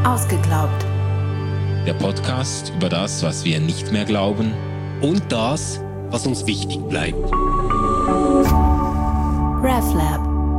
Ausgeglaubt. Der Podcast über das, was wir nicht mehr glauben und das, was uns wichtig bleibt. RefLab.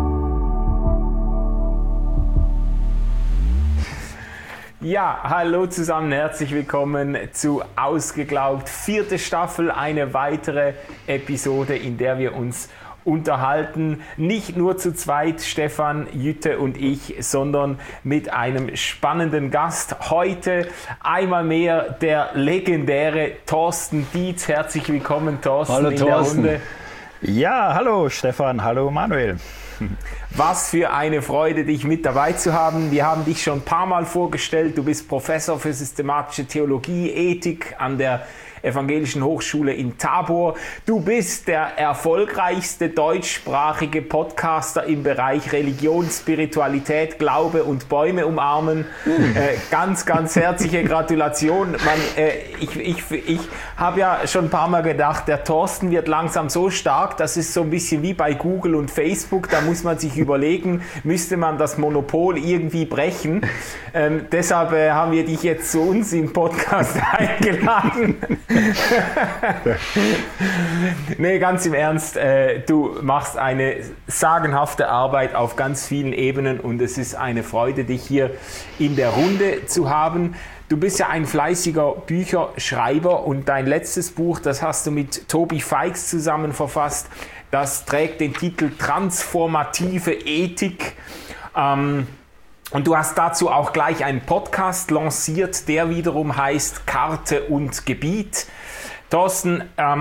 Ja, hallo zusammen, herzlich willkommen zu Ausgeglaubt. 4. Staffel, eine weitere Episode, in der wir uns unterhalten. Nicht nur zu zweit, Stefan, Jütte und ich, sondern mit einem spannenden Gast. Heute einmal mehr der legendäre Thorsten Dietz. Herzlich willkommen, Thorsten, hallo, in Thorsten. der Runde. Ja, hallo Stefan, hallo Manuel. Was für eine Freude, dich mit dabei zu haben. Wir haben dich schon ein paar Mal vorgestellt. Du bist Professor für systematische Theologie, Ethik an der Evangelischen Hochschule in Tabor. Du bist der erfolgreichste deutschsprachige Podcaster im Bereich Religion, Spiritualität, Glaube und Bäume umarmen. Ganz, ganz herzliche Gratulation. Ich habe ja schon ein paar Mal gedacht, der Thorsten wird langsam so stark, das ist so ein bisschen wie bei Google und Facebook, da muss man sich überlegen, müsste man das Monopol irgendwie brechen. Deshalb haben wir dich jetzt zu uns im Podcast eingeladen. Nee, ganz im Ernst, du machst eine sagenhafte Arbeit auf ganz vielen Ebenen und es ist eine Freude, dich hier in der Runde zu haben. Du bist ja ein fleißiger Bücherschreiber und dein letztes Buch, das hast du mit Tobi Feix zusammen verfasst, das trägt den Titel Transformative Ethik. Und du hast dazu auch gleich einen Podcast lanciert, der wiederum heißt Karte und Gebiet. Thorsten,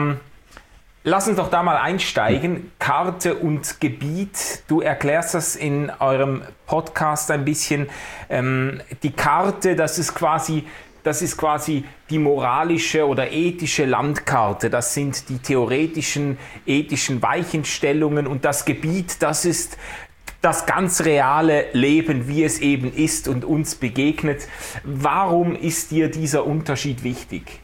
lass uns doch da mal einsteigen. Karte und Gebiet, du erklärst das in eurem Podcast ein bisschen. Die Karte, das ist quasi die moralische oder ethische Landkarte. Das sind die theoretischen, ethischen Weichenstellungen. Und das Gebiet, das ist das ganz reale Leben, wie es eben ist und uns begegnet. Warum ist dir dieser Unterschied wichtig?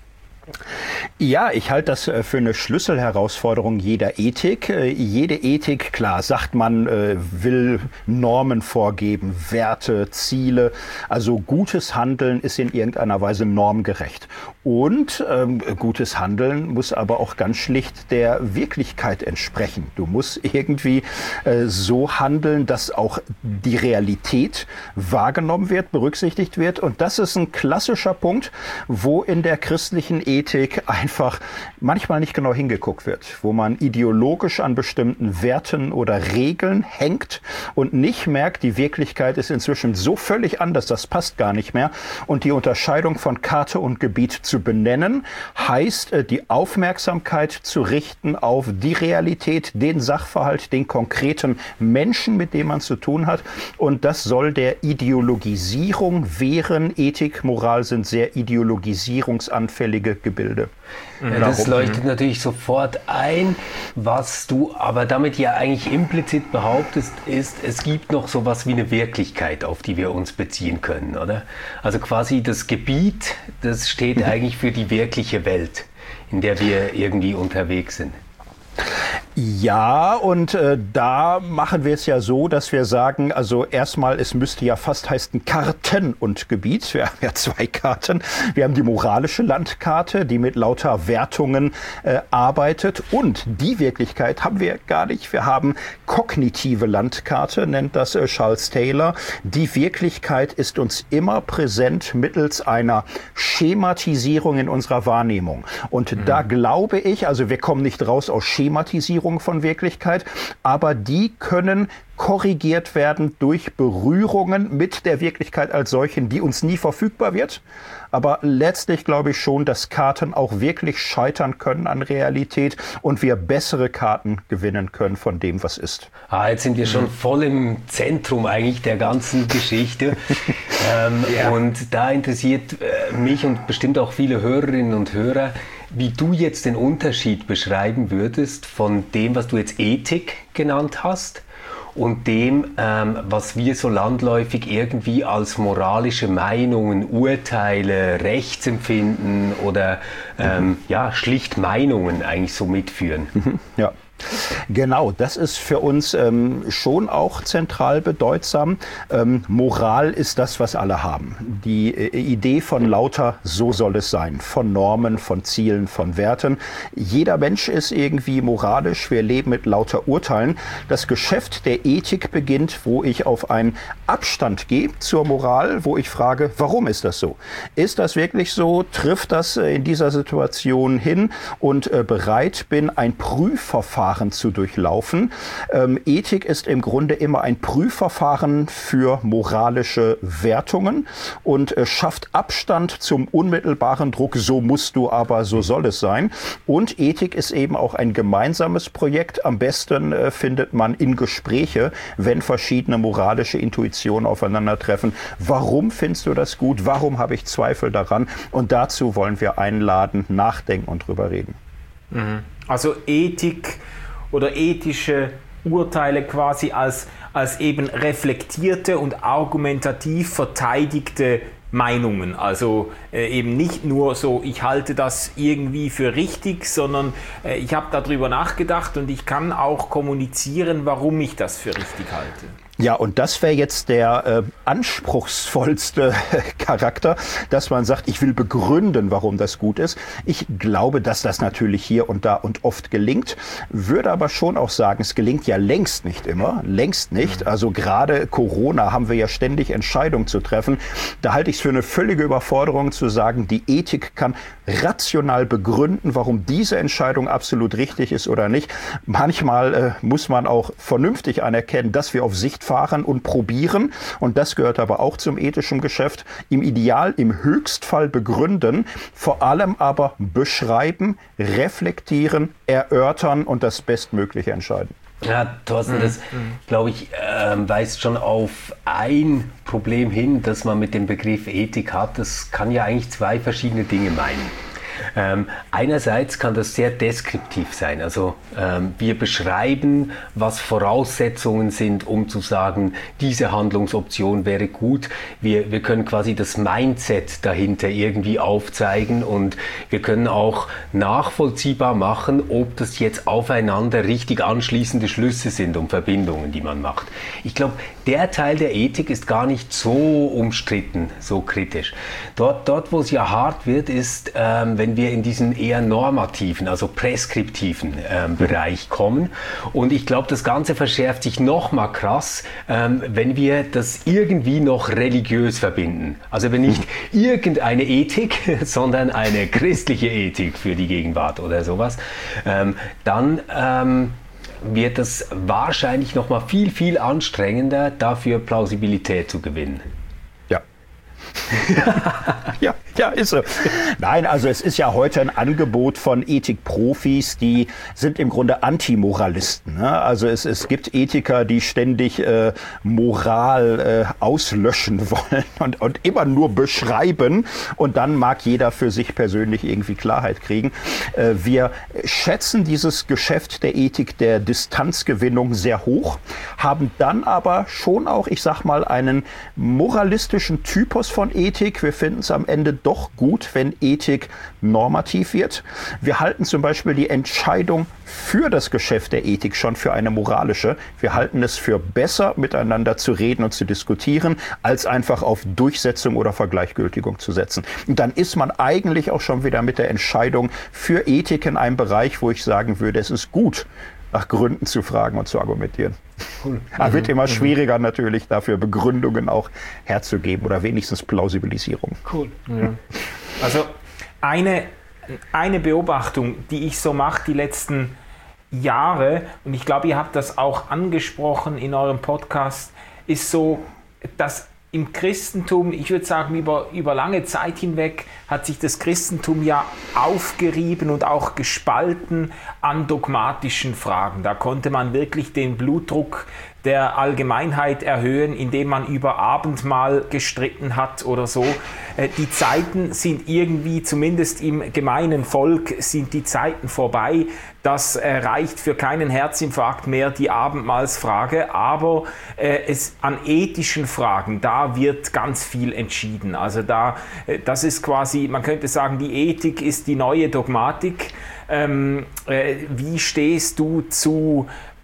Ja, ich halte das für eine Schlüsselherausforderung jeder Ethik. Jede Ethik, klar, sagt man, will Normen vorgeben, Werte, Ziele. Also gutes Handeln ist in irgendeiner Weise normgerecht. Und gutes Handeln muss aber auch ganz schlicht der Wirklichkeit entsprechen. Du musst irgendwie so handeln, dass auch die Realität wahrgenommen wird, berücksichtigt wird. Und das ist ein klassischer Punkt, wo in der christlichen Ethik einfach manchmal nicht genau hingeguckt wird, wo man ideologisch an bestimmten Werten oder Regeln hängt und nicht merkt, die Wirklichkeit ist inzwischen so völlig anders, das passt gar nicht mehr. Und die Unterscheidung von Karte und Gebiet zu benennen, heißt, die Aufmerksamkeit zu richten auf die Realität, den Sachverhalt, den konkreten Menschen, mit dem man zu tun hat. Und das soll der Ideologisierung wehren. Ethik, Moral sind sehr ideologisierungsanfällige Gebilde. Ja, das leuchtet natürlich sofort ein. Was du aber damit ja eigentlich implizit behauptest, ist, es gibt noch sowas wie eine Wirklichkeit, auf die wir uns beziehen können, oder? Also quasi das Gebiet, das steht eigentlich für die wirkliche Welt, in der wir irgendwie unterwegs sind. Ja, und da machen wir es ja so, dass wir sagen, also erstmal, es müsste ja fast heißen Karten und Gebiet. Wir haben ja 2 Karten. Wir haben die moralische Landkarte, die mit lauter Wertungen arbeitet. Und die Wirklichkeit haben wir gar nicht. Wir haben kognitive Landkarte, nennt das Charles Taylor. Die Wirklichkeit ist uns immer präsent mittels einer Schematisierung in unserer Wahrnehmung. Und da glaube ich, also wir kommen nicht raus aus Schematisierung von Wirklichkeit, aber die können korrigiert werden durch Berührungen mit der Wirklichkeit als solchen, die uns nie verfügbar wird. Aber letztlich glaube ich schon, dass Karten auch wirklich scheitern können an Realität und wir bessere Karten gewinnen können von dem, was ist. Jetzt sind wir schon voll im Zentrum eigentlich der ganzen Geschichte. Und da interessiert mich und bestimmt auch viele Hörerinnen und Hörer, wie du jetzt den Unterschied beschreiben würdest von dem, was du jetzt Ethik genannt hast und dem, was wir so landläufig irgendwie als moralische Meinungen, Urteile, Rechtsempfinden oder schlicht Meinungen eigentlich so mitführen. Ja. Genau, das ist für uns schon auch zentral bedeutsam. Moral ist das, was alle haben. Die Idee von lauter so soll es sein, von Normen, von Zielen, von Werten. Jeder Mensch ist irgendwie moralisch, wir leben mit lauter Urteilen. Das Geschäft der Ethik beginnt, wo ich auf einen Abstand gehe zur Moral, wo ich frage, warum ist das so? Ist das wirklich so? Trifft das in dieser Situation hin? Und bereit bin, ein Prüfverfahren zu durchlaufen. Ethik ist im Grunde immer ein Prüfverfahren für moralische Wertungen und schafft Abstand zum unmittelbaren Druck, so musst du aber, so soll es sein. Und Ethik ist eben auch ein gemeinsames Projekt. Am besten findet man in Gespräche, wenn verschiedene moralische Intuitionen aufeinandertreffen. Warum findest du das gut? Warum habe ich Zweifel daran? Und dazu wollen wir einladen, nachdenken und drüber reden. Also Ethik oder ethische Urteile quasi als eben reflektierte und argumentativ verteidigte Meinungen. Also eben nicht nur so, ich halte das irgendwie für richtig, sondern ich habe darüber nachgedacht und ich kann auch kommunizieren, warum ich das für richtig halte. Ja, und das wäre jetzt der anspruchsvollste Charakter, dass man sagt, ich will begründen, warum das gut ist. Ich glaube, dass das natürlich hier und da und oft gelingt, würde aber schon auch sagen, es gelingt ja längst nicht immer, längst nicht. Also gerade Corona haben wir ja ständig Entscheidungen zu treffen. Da halte ich es für eine völlige Überforderung zu sagen, die Ethik kann rational begründen, warum diese Entscheidung absolut richtig ist oder nicht. Manchmal muss man auch vernünftig anerkennen, dass wir auf Sicht fahren und probieren. Und das gehört aber auch zum ethischen Geschäft. Im Ideal, im Höchstfall begründen, vor allem aber beschreiben, reflektieren, erörtern und das Bestmögliche entscheiden. Ja, Thorsten, das, glaube ich, weist schon auf ein Problem hin, das man mit dem Begriff Ethik hat. Das kann ja eigentlich zwei verschiedene Dinge meinen. Einerseits kann das sehr deskriptiv sein, also wir beschreiben, was Voraussetzungen sind, um zu sagen, diese Handlungsoption wäre gut. Wir können quasi das Mindset dahinter irgendwie aufzeigen und wir können auch nachvollziehbar machen, ob das jetzt aufeinander richtig anschließende Schlüsse sind und Verbindungen, die man macht. Ich glaube, der Teil der Ethik ist gar nicht so umstritten, so kritisch. Dort wo es ja hart wird, ist, wenn wir in diesen eher normativen, also preskriptiven Bereich kommen. Und ich glaube, das Ganze verschärft sich noch mal krass, wenn wir das irgendwie noch religiös verbinden. Also wenn nicht irgendeine Ethik, sondern eine christliche Ethik für die Gegenwart oder sowas, dann wird es wahrscheinlich noch mal viel, viel anstrengender, dafür Plausibilität zu gewinnen. Ja, ist so. Nein, also es ist ja heute ein Angebot von Ethikprofis, die sind im Grunde Antimoralisten. Ne? Also es gibt Ethiker, die ständig Moral auslöschen wollen und immer nur beschreiben und dann mag jeder für sich persönlich irgendwie Klarheit kriegen. Wir schätzen dieses Geschäft der Ethik der Distanzgewinnung sehr hoch, haben dann aber schon auch, ich sag mal, einen moralistischen Typus von Ethik. Wir finden es am Ende doch gut, wenn Ethik normativ wird. Wir halten zum Beispiel die Entscheidung für das Geschäft der Ethik schon für eine moralische. Wir halten es für besser, miteinander zu reden und zu diskutieren, als einfach auf Durchsetzung oder Vergleichgültigung zu setzen. Und dann ist man eigentlich auch schon wieder mit der Entscheidung für Ethik in einem Bereich, wo ich sagen würde, es ist gut, nach Gründen zu fragen und zu argumentieren. Cool. Aber wird immer schwieriger natürlich, dafür Begründungen auch herzugeben oder wenigstens Plausibilisierung. Cool. Ja. Also eine Beobachtung, die ich so mache die letzten Jahre, und ich glaube, ihr habt das auch angesprochen in eurem Podcast, ist so, dass im Christentum, ich würde sagen, über lange Zeit hinweg hat sich das Christentum ja aufgerieben und auch gespalten an dogmatischen Fragen. Da konnte man wirklich den Blutdruck der Allgemeinheit erhöhen, indem man über Abendmahl gestritten hat oder so. Die Zeiten sind irgendwie, zumindest im gemeinen Volk, sind die Zeiten vorbei. Das reicht für keinen Herzinfarkt mehr, die Abendmahlsfrage, aber an ethischen Fragen, da wird ganz viel entschieden. Also das ist quasi, man könnte sagen, die Ethik ist die neue Dogmatik. Wie stehst du zu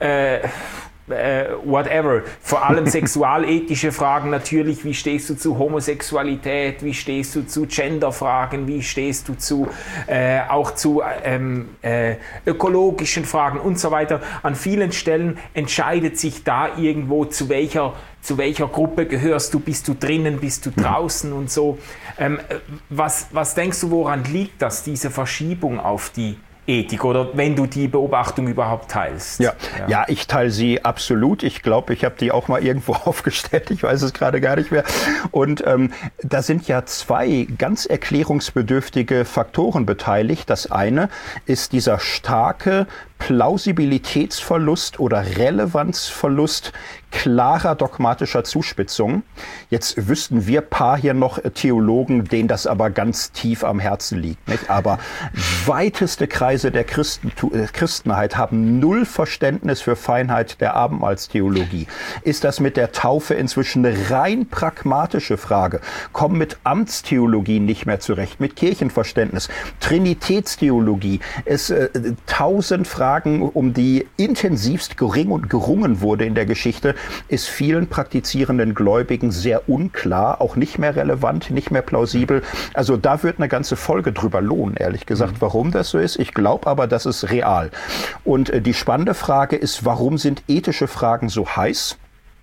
whatever, vor allem sexualethische Fragen natürlich, wie stehst du zu Homosexualität, wie stehst du zu Genderfragen, wie stehst du auch zu ökologischen Fragen und so weiter. An vielen Stellen entscheidet sich da irgendwo, zu welcher Gruppe gehörst du, bist du drinnen, bist du draußen und so. Was denkst du, woran liegt das, diese Verschiebung auf die Ethik, oder wenn du die Beobachtung überhaupt teilst? Ja, ich teile sie absolut. Ich glaube, ich habe die auch mal irgendwo aufgestellt. Ich weiß es gerade gar nicht mehr. Und da sind ja zwei ganz erklärungsbedürftige Faktoren beteiligt. Das eine ist dieser starke Plausibilitätsverlust oder Relevanzverlust klarer dogmatischer Zuspitzungen. Jetzt wüssten wir paar hier noch Theologen, denen das aber ganz tief am Herzen liegt, nicht? Aber weiteste Kreise der Christenheit haben null Verständnis für Feinheit der Abendmahlstheologie. Ist das mit der Taufe inzwischen eine rein pragmatische Frage? Kommen mit Amtstheologie nicht mehr zurecht, mit Kirchenverständnis, Trinitätstheologie. Es 1000 Fragen, um die intensivst gerungen wurde in der Geschichte, ist vielen praktizierenden Gläubigen sehr unklar, auch nicht mehr relevant, nicht mehr plausibel. Also da wird eine ganze Folge drüber lohnen, ehrlich gesagt, warum das so ist. Ich glaube aber, das ist real. Und die spannende Frage ist, warum sind ethische Fragen so heiß?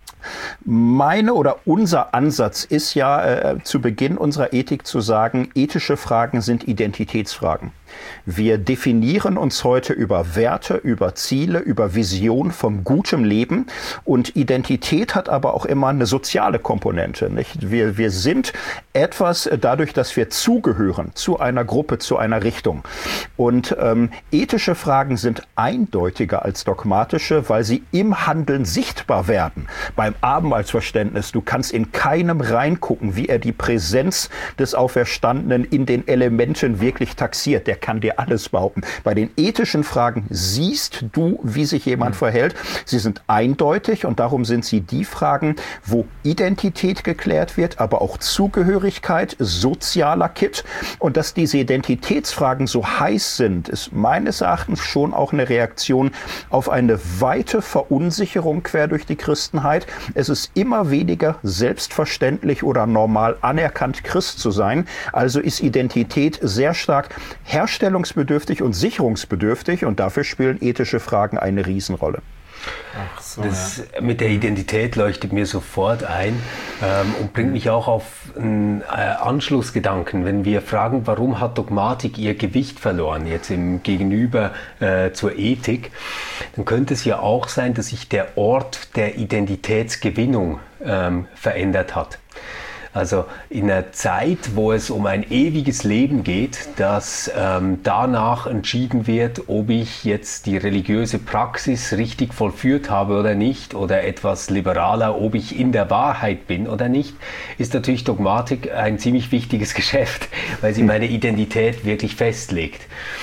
Meine oder unser Ansatz ist ja zu Beginn unserer Ethik zu sagen, ethische Fragen sind Identitätsfragen. Wir definieren uns heute über Werte, über Ziele, über Vision von gutem Leben, und Identität hat aber auch immer eine soziale Komponente, nicht? Wir sind etwas dadurch, dass wir zugehören zu einer Gruppe, zu einer Richtung. Und ethische Fragen sind eindeutiger als dogmatische, weil sie im Handeln sichtbar werden. Beim Abendmahlsverständnis, du kannst in keinem reingucken, wie er die Präsenz des Auferstandenen in den Elementen wirklich taxiert. Der kann dir alles behaupten. Bei den ethischen Fragen siehst du, wie sich jemand verhält. Sie sind eindeutig und darum sind sie die Fragen, wo Identität geklärt wird, aber auch Zugehörigkeit, sozialer Kit. Und dass diese Identitätsfragen so heiß sind, ist meines Erachtens schon auch eine Reaktion auf eine weite Verunsicherung quer durch die Christenheit. Es ist immer weniger selbstverständlich oder normal anerkannt, Christ zu sein. Also ist Identität sehr stark herstellungsbedürftig und sicherungsbedürftig, und dafür spielen ethische Fragen eine Riesenrolle. Ach so, das mit der Identität leuchtet mir sofort ein und bringt mich auch auf einen Anschlussgedanken. Wenn wir fragen, warum hat Dogmatik ihr Gewicht verloren, jetzt im Gegenüber zur Ethik, dann könnte es ja auch sein, dass sich der Ort der Identitätsgewinnung verändert hat. Also in einer Zeit, wo es um ein ewiges Leben geht, dass danach entschieden wird, ob ich jetzt die religiöse Praxis richtig vollführt habe oder nicht, oder etwas liberaler, ob ich in der Wahrheit bin oder nicht, ist natürlich Dogmatik ein ziemlich wichtiges Geschäft, weil sie meine Identität wirklich festlegt.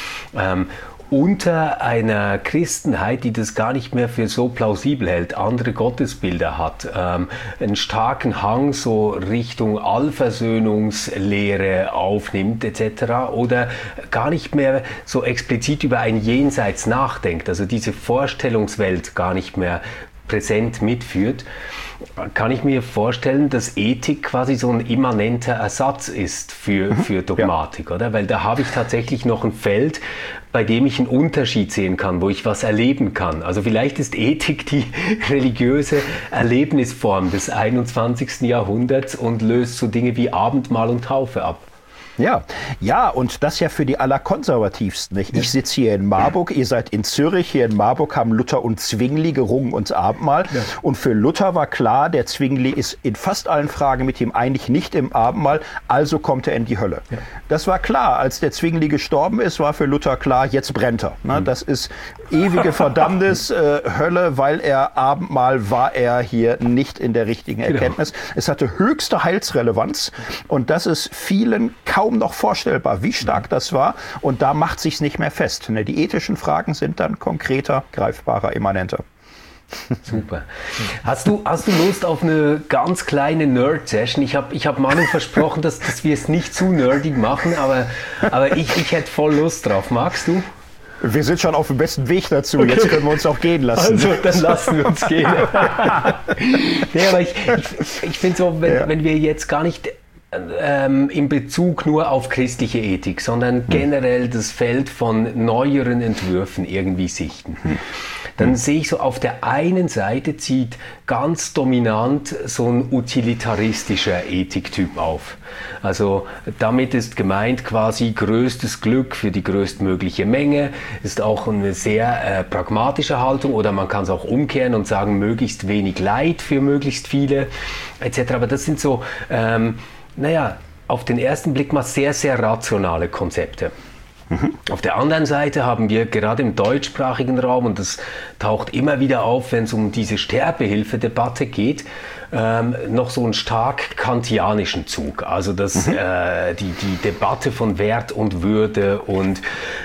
Unter einer Christenheit, die das gar nicht mehr für so plausibel hält, andere Gottesbilder hat, einen starken Hang so Richtung Allversöhnungslehre aufnimmt etc. oder gar nicht mehr so explizit über ein Jenseits nachdenkt, also diese Vorstellungswelt gar nicht mehr präsent mitführt, kann ich mir vorstellen, dass Ethik quasi so ein immanenter Ersatz ist für Dogmatik, oder? Weil da habe ich tatsächlich noch ein Feld, bei dem ich einen Unterschied sehen kann, wo ich was erleben kann. Also vielleicht ist Ethik die religiöse Erlebnisform des 21. Jahrhunderts und löst so Dinge wie Abendmahl und Taufe ab. Ja, und das ja für die Allerkonservativsten. Nicht? Ich sitze hier in Marburg, ihr seid in Zürich. Hier in Marburg haben Luther und Zwingli gerungen ums Abendmahl. Ja. Und für Luther war klar, der Zwingli ist in fast allen Fragen mit ihm einig nicht im Abendmahl, also kommt er in die Hölle. Ja. Das war klar. Als der Zwingli gestorben ist, war für Luther klar, jetzt brennt er. Ne? Das ist ewige Verdammnis, Hölle, weil er Abendmahl war er hier nicht in der richtigen Erkenntnis. Genau. Es hatte höchste Heilsrelevanz und das ist vielen kaum noch vorstellbar, wie stark das war. Und da macht sich's nicht mehr fest. Ne? Die ethischen Fragen sind dann konkreter, greifbarer, immanenter. Super. Hast du Lust auf eine ganz kleine Nerd-Session? Ich hab Manu versprochen, dass wir es nicht zu nerdig machen, aber ich hätte voll Lust drauf. Magst du? Wir sind schon auf dem besten Weg dazu. Okay. Jetzt können wir uns auch gehen lassen. Also, dann lassen wir uns gehen. Nee, aber ich finde so, wenn wir jetzt gar nicht in Bezug nur auf christliche Ethik, sondern generell das Feld von neueren Entwürfen irgendwie sichten, dann sehe ich so, auf der einen Seite zieht ganz dominant so ein utilitaristischer Ethiktyp auf. Also damit ist gemeint quasi größtes Glück für die größtmögliche Menge, ist auch eine sehr pragmatische Haltung, oder man kann es auch umkehren und sagen, möglichst wenig Leid für möglichst viele etc. Aber das sind so auf den ersten Blick mal sehr, sehr rationale Konzepte. Auf der anderen Seite haben wir gerade im deutschsprachigen Raum, und das taucht immer wieder auf, wenn es um diese Sterbehilfe-Debatte geht, noch so einen stark kantianischen Zug. Also die Debatte von Wert und Würde und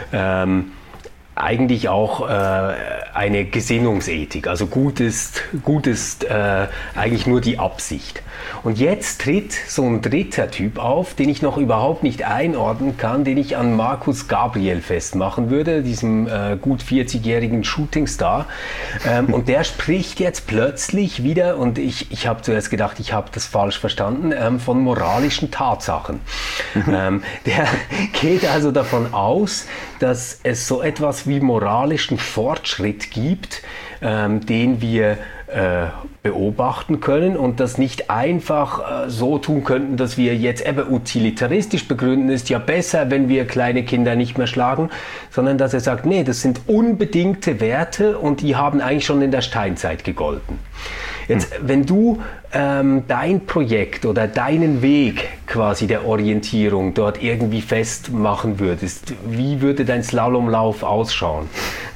eigentlich auch eine Gesinnungsethik. Also gut ist eigentlich nur die Absicht. Und jetzt tritt so ein dritter Typ auf, den ich noch überhaupt nicht einordnen kann, den ich an Markus Gabriel festmachen würde, diesem gut 40-jährigen Shootingstar. Und der spricht jetzt plötzlich wieder, und ich habe zuerst gedacht, ich habe das falsch verstanden, von moralischen Tatsachen. Der geht also davon aus, dass es so etwas wie moralischen Fortschritt gibt, den wir beobachten können und das nicht einfach so tun könnten, dass wir jetzt eben utilitaristisch begründen, ist ja besser, wenn wir kleine Kinder nicht mehr schlagen, sondern dass er sagt, nee, das sind unbedingte Werte und die haben eigentlich schon in der Steinzeit gegolten. Jetzt, wenn du dein Projekt oder deinen Weg quasi der Orientierung dort irgendwie festmachen würdest, wie würde dein Slalomlauf ausschauen?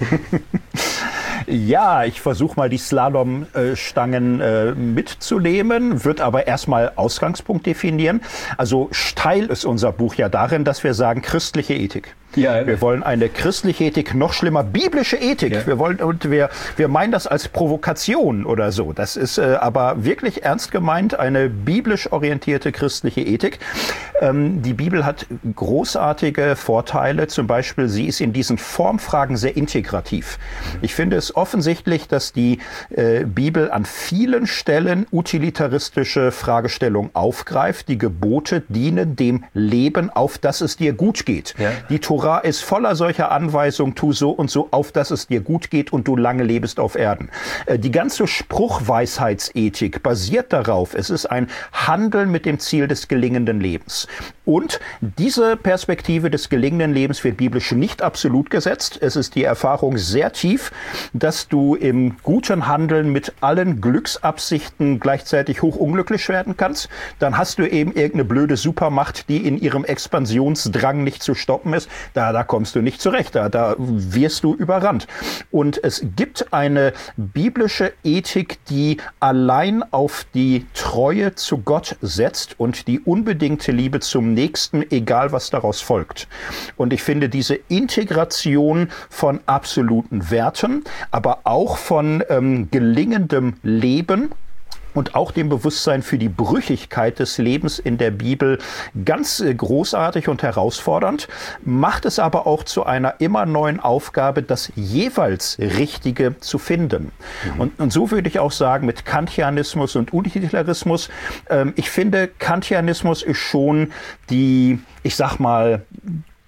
Ja, ich versuche mal die Slalomstangen mitzunehmen, würde aber erstmal Ausgangspunkt definieren. Also steil ist unser Buch ja darin, dass wir sagen, christliche Ethik. Ja, wir wollen eine christliche Ethik, noch schlimmer, biblische Ethik. Ja. Wir meinen das als Provokation oder so. Das ist aber wirklich ernst gemeint, eine biblisch orientierte christliche Ethik. Die Bibel hat großartige Vorteile. Zum Beispiel, sie ist in diesen Formfragen sehr integrativ. Ich finde es offensichtlich, dass die Bibel an vielen Stellen utilitaristische Fragestellungen aufgreift. Die Gebote dienen dem Leben, auf das es dir gut geht. Ja. Die Tora ist voller solcher Anweisungen, tu so und so, auf dass es dir gut geht und du lange lebst auf Erden. Die ganze Spruchweisheitsethik basiert darauf, es ist ein Handeln mit dem Ziel des gelingenden Lebens. Und diese Perspektive des gelingenden Lebens wird biblisch nicht absolut gesetzt. Es ist die Erfahrung sehr tief, dass du im guten Handeln mit allen Glücksabsichten gleichzeitig hochunglücklich werden kannst. Dann hast du eben irgendeine blöde Supermacht, die in ihrem Expansionsdrang nicht zu stoppen ist. Da kommst du nicht zurecht, da wirst du überrannt. Und es gibt eine biblische Ethik, die allein auf die Treue zu Gott setzt und die unbedingte Liebe zum Nächsten, egal was daraus folgt. Und ich finde diese Integration von absoluten Werten, aber auch von gelingendem Leben, und auch dem Bewusstsein für die Brüchigkeit des Lebens in der Bibel ganz großartig und herausfordernd, macht es aber auch zu einer immer neuen Aufgabe, das jeweils Richtige zu finden. Und so würde ich auch sagen, mit Kantianismus und Utilitarismus, ich finde, Kantianismus ist schon die, ich sag mal,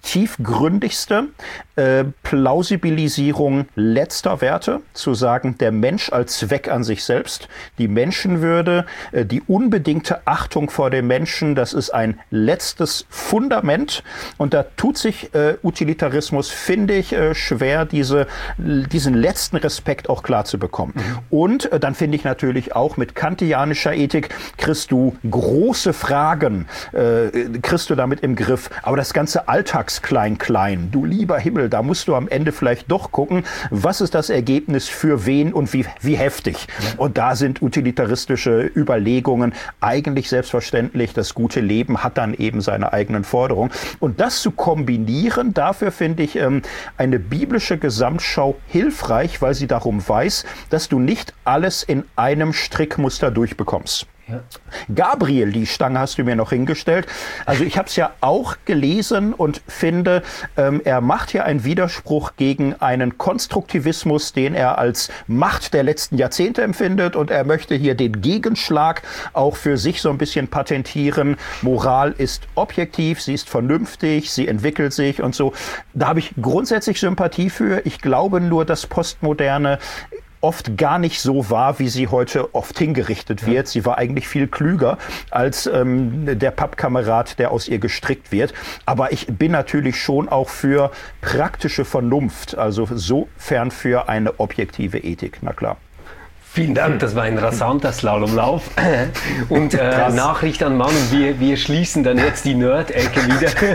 tiefgründigste Plausibilisierung letzter Werte, zu sagen, der Mensch als Zweck an sich selbst, die Menschenwürde, die unbedingte Achtung vor dem Menschen, das ist ein letztes Fundament. Und da tut sich Utilitarismus, finde ich, schwer, diesen letzten Respekt auch klar zu bekommen. Und dann finde ich natürlich auch mit kantianischer Ethik kriegst du große Fragen, kriegst du damit im Griff. Aber das ganze Alltagsklein-Klein, du lieber Himmel, da musst du am Ende vielleicht doch gucken, was ist das Ergebnis für wen und wie heftig. Ja. Und da sind utilitaristische Überlegungen eigentlich selbstverständlich. Das gute Leben hat dann eben seine eigenen Forderungen. Und das zu kombinieren, dafür finde ich eine biblische Gesamtschau hilfreich, weil sie darum weiß, dass du nicht alles in einem Strickmuster durchbekommst. Ja. Gabriel, die Stange hast du mir noch hingestellt. Also ich habe es ja auch gelesen und finde, er macht hier einen Widerspruch gegen einen Konstruktivismus, den er als Macht der letzten Jahrzehnte empfindet, und er möchte hier den Gegenschlag auch für sich so ein bisschen patentieren. Moral ist objektiv, sie ist vernünftig, sie entwickelt sich und so. Da habe ich grundsätzlich Sympathie für. Ich glaube nur, dass Postmoderne oft gar nicht so war, wie sie heute oft hingerichtet wird. Sie war eigentlich viel klüger als der Pappkamerad, der aus ihr gestrickt wird. Aber ich bin natürlich schon auch für praktische Vernunft, also sofern für eine objektive Ethik, na klar. Vielen Dank, das war ein rasanter Slalomlauf. Und Nachricht an Mann, und wir schließen dann jetzt die Nerd-Ecke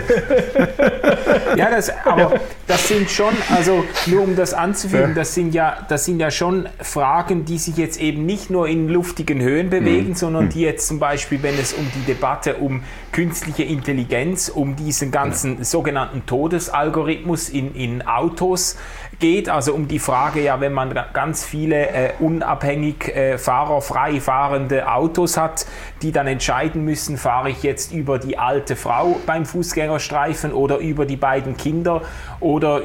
wieder. Ja, aber das sind schon, also nur um das anzufügen, das sind ja schon Fragen, die sich jetzt eben nicht nur in luftigen Höhen bewegen, sondern die jetzt zum Beispiel, wenn es um die Debatte um künstliche Intelligenz, um diesen ganzen sogenannten Todesalgorithmus in Autos geht, also um die Frage, ja, wenn man ganz viele unabhängig fahrerfrei fahrende Autos hat, die dann entscheiden müssen, fahre ich jetzt über die alte Frau beim Fußgängerstreifen oder über die beiden Kinder oder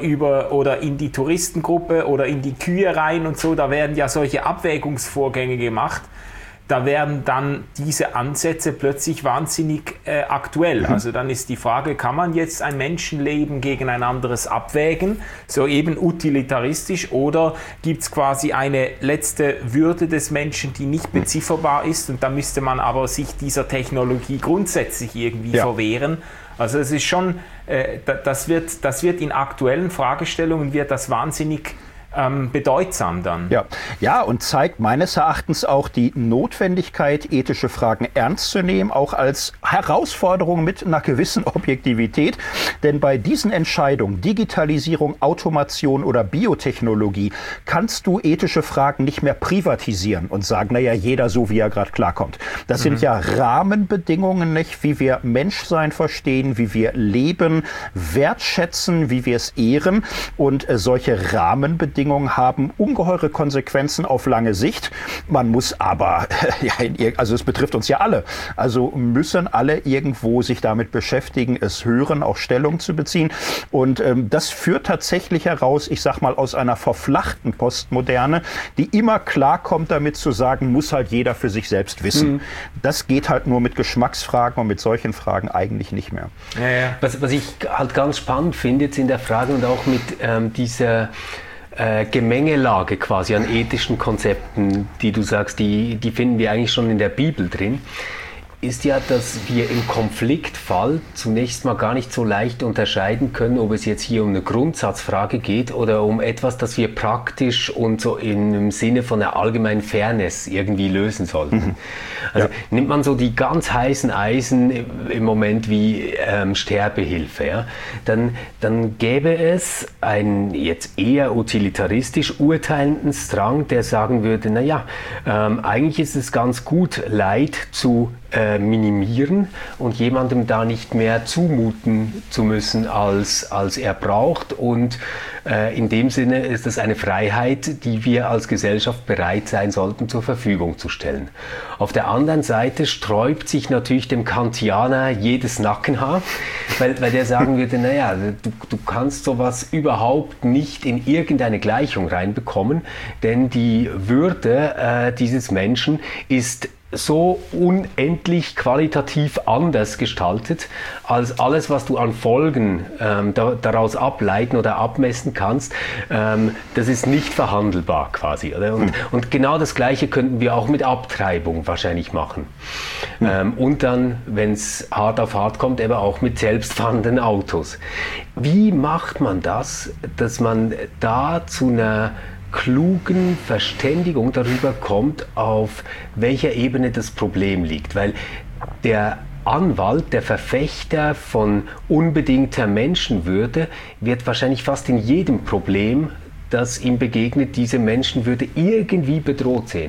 in die Touristengruppe oder in die Kühe rein und so, da werden ja solche Abwägungsvorgänge gemacht. Da werden dann diese Ansätze plötzlich wahnsinnig aktuell. Also dann ist die Frage, kann man jetzt ein Menschenleben gegen ein anderes abwägen, so eben utilitaristisch, oder gibt es quasi eine letzte Würde des Menschen, die nicht bezifferbar ist, und da müsste man aber sich dieser Technologie grundsätzlich irgendwie verwehren. Also es ist schon, das wird in aktuellen Fragestellungen wird das wahnsinnig bedeutsam dann. Ja, und zeigt meines Erachtens auch die Notwendigkeit, ethische Fragen ernst zu nehmen, auch als Herausforderung mit einer gewissen Objektivität. Denn bei diesen Entscheidungen, Digitalisierung, Automation oder Biotechnologie, kannst du ethische Fragen nicht mehr privatisieren und sagen, naja, jeder so, wie er gerade klarkommt. Das sind ja Rahmenbedingungen, nicht, wie wir Menschsein verstehen, wie wir leben, wertschätzen, wie wir es ehren. Und solche Rahmenbedingungen haben ungeheure Konsequenzen auf lange Sicht. Man muss aber, also es betrifft uns ja alle, also müssen alle irgendwo sich damit beschäftigen, es hören, auch Stellung zu beziehen. Und das führt tatsächlich heraus, ich sag mal, aus einer verflachten Postmoderne, die immer klarkommt damit zu sagen, muss halt jeder für sich selbst wissen. Das geht halt nur mit Geschmacksfragen und mit solchen Fragen eigentlich nicht mehr. Ja. Was ich halt ganz spannend finde jetzt in der Frage und auch mit dieser Gemengelage quasi an ethischen Konzepten, die du sagst, die finden wir eigentlich schon in der Bibel drin, ist ja, dass wir im Konfliktfall zunächst mal gar nicht so leicht unterscheiden können, ob es jetzt hier um eine Grundsatzfrage geht oder um etwas, das wir praktisch und so im Sinne von einer allgemeinen Fairness irgendwie lösen sollten. Also nimmt man so die ganz heißen Eisen im Moment wie Sterbehilfe, ja, dann gäbe es einen jetzt eher utilitaristisch urteilenden Strang, der sagen würde, naja, eigentlich ist es ganz gut, Leid zu minimieren und jemandem da nicht mehr zumuten zu müssen, als er braucht. Und in dem Sinne ist es eine Freiheit, die wir als Gesellschaft bereit sein sollten, zur Verfügung zu stellen. Auf der anderen Seite sträubt sich natürlich dem Kantianer jedes Nackenhaar, weil der sagen würde, naja, du kannst sowas überhaupt nicht in irgendeine Gleichung reinbekommen, denn die Würde dieses Menschen ist so unendlich qualitativ anders gestaltet, als alles, was du an Folgen daraus ableiten oder abmessen kannst. Das ist nicht verhandelbar quasi. Oder? Und genau das Gleiche könnten wir auch mit Abtreibung wahrscheinlich machen. Und dann, wenn es hart auf hart kommt, eben auch mit selbstfahrenden Autos. Wie macht man das, dass man da zu einer klugen Verständigung darüber kommt, auf welcher Ebene das Problem liegt? Weil der Anwalt, der Verfechter von unbedingter Menschenwürde, wird wahrscheinlich fast in jedem Problem, das ihm begegnet, diese Menschenwürde irgendwie bedroht sehen.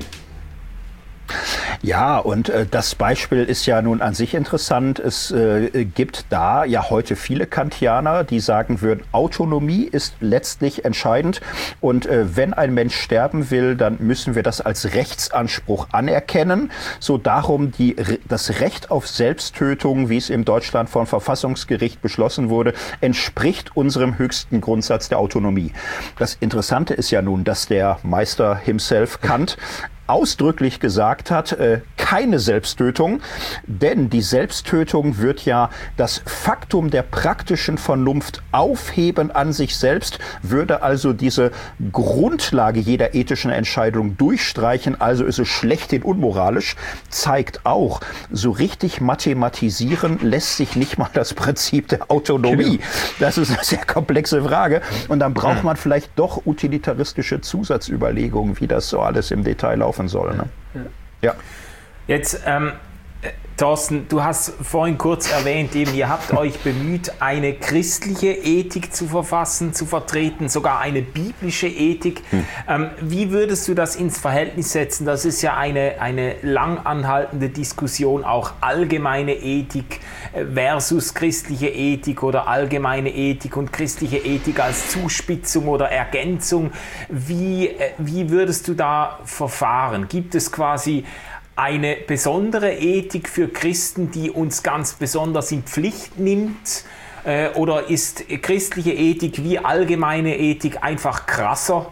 Ja, und das Beispiel ist ja nun an sich interessant. Es gibt da ja heute viele Kantianer, die sagen würden, Autonomie ist letztlich entscheidend. Und wenn ein Mensch sterben will, dann müssen wir das als Rechtsanspruch anerkennen. So darum das Recht auf Selbsttötung, wie es im Deutschland vom Verfassungsgericht beschlossen wurde, entspricht unserem höchsten Grundsatz der Autonomie. Das Interessante ist ja nun, dass der Meister himself, Kant, ausdrücklich gesagt hat, keine Selbsttötung, denn die Selbsttötung wird ja das Faktum der praktischen Vernunft aufheben an sich selbst, würde also diese Grundlage jeder ethischen Entscheidung durchstreichen, also ist es schlechthin unmoralisch, zeigt auch, so richtig mathematisieren lässt sich nicht mal das Prinzip der Autonomie. Das ist eine sehr komplexe Frage und dann braucht man vielleicht doch utilitaristische Zusatzüberlegungen, wie das so alles im Detail laufen soll. Ne? Ja. Jetzt, Thorsten, du hast vorhin kurz erwähnt, eben, ihr habt euch bemüht, eine christliche Ethik zu verfassen, zu vertreten, sogar eine biblische Ethik. Wie würdest du das ins Verhältnis setzen? Das ist ja eine lang anhaltende Diskussion, auch allgemeine Ethik versus christliche Ethik oder allgemeine Ethik und christliche Ethik als Zuspitzung oder Ergänzung. Wie würdest du da verfahren? Gibt es quasi eine besondere Ethik für Christen, die uns ganz besonders in Pflicht nimmt? Oder ist christliche Ethik wie allgemeine Ethik einfach krasser?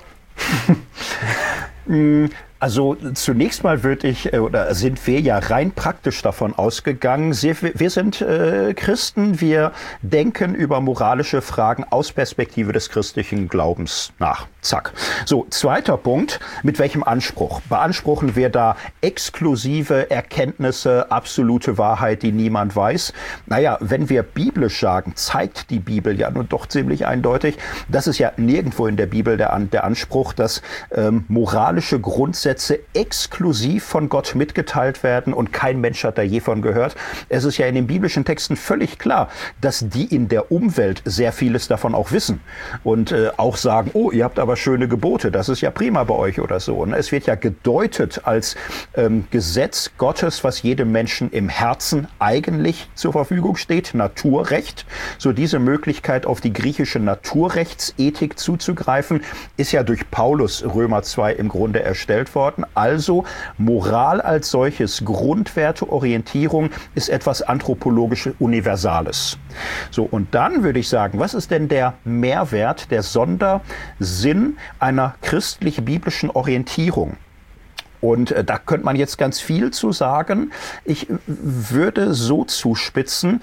Also zunächst mal sind wir ja rein praktisch davon ausgegangen, wir sind Christen, wir denken über moralische Fragen aus Perspektive des christlichen Glaubens nach. Zack. So, zweiter Punkt, mit welchem Anspruch? Beanspruchen wir da exklusive Erkenntnisse, absolute Wahrheit, die niemand weiß? Naja, wenn wir biblisch sagen, zeigt die Bibel ja nun doch ziemlich eindeutig, das ist ja nirgendwo in der Bibel der Anspruch, dass moralische Grundsätze exklusiv von Gott mitgeteilt werden und kein Mensch hat da je von gehört. Es ist ja in den biblischen Texten völlig klar, dass die in der Umwelt sehr vieles davon auch wissen und auch sagen, oh, ihr habt aber schöne Gebote, das ist ja prima bei euch oder so. Und es wird ja gedeutet als Gesetz Gottes, was jedem Menschen im Herzen eigentlich zur Verfügung steht, Naturrecht. So diese Möglichkeit, auf die griechische Naturrechtsethik zuzugreifen, ist ja durch Paulus Römer 2 im Grunde erstellt worden. Also Moral als solches, Grundwerteorientierung ist etwas anthropologisch Universales. So, und dann würde ich sagen, was ist denn der Mehrwert, der Sondersinn einer christlich-biblischen Orientierung? Und da könnte man jetzt ganz viel zu sagen. Ich würde so zuspitzen,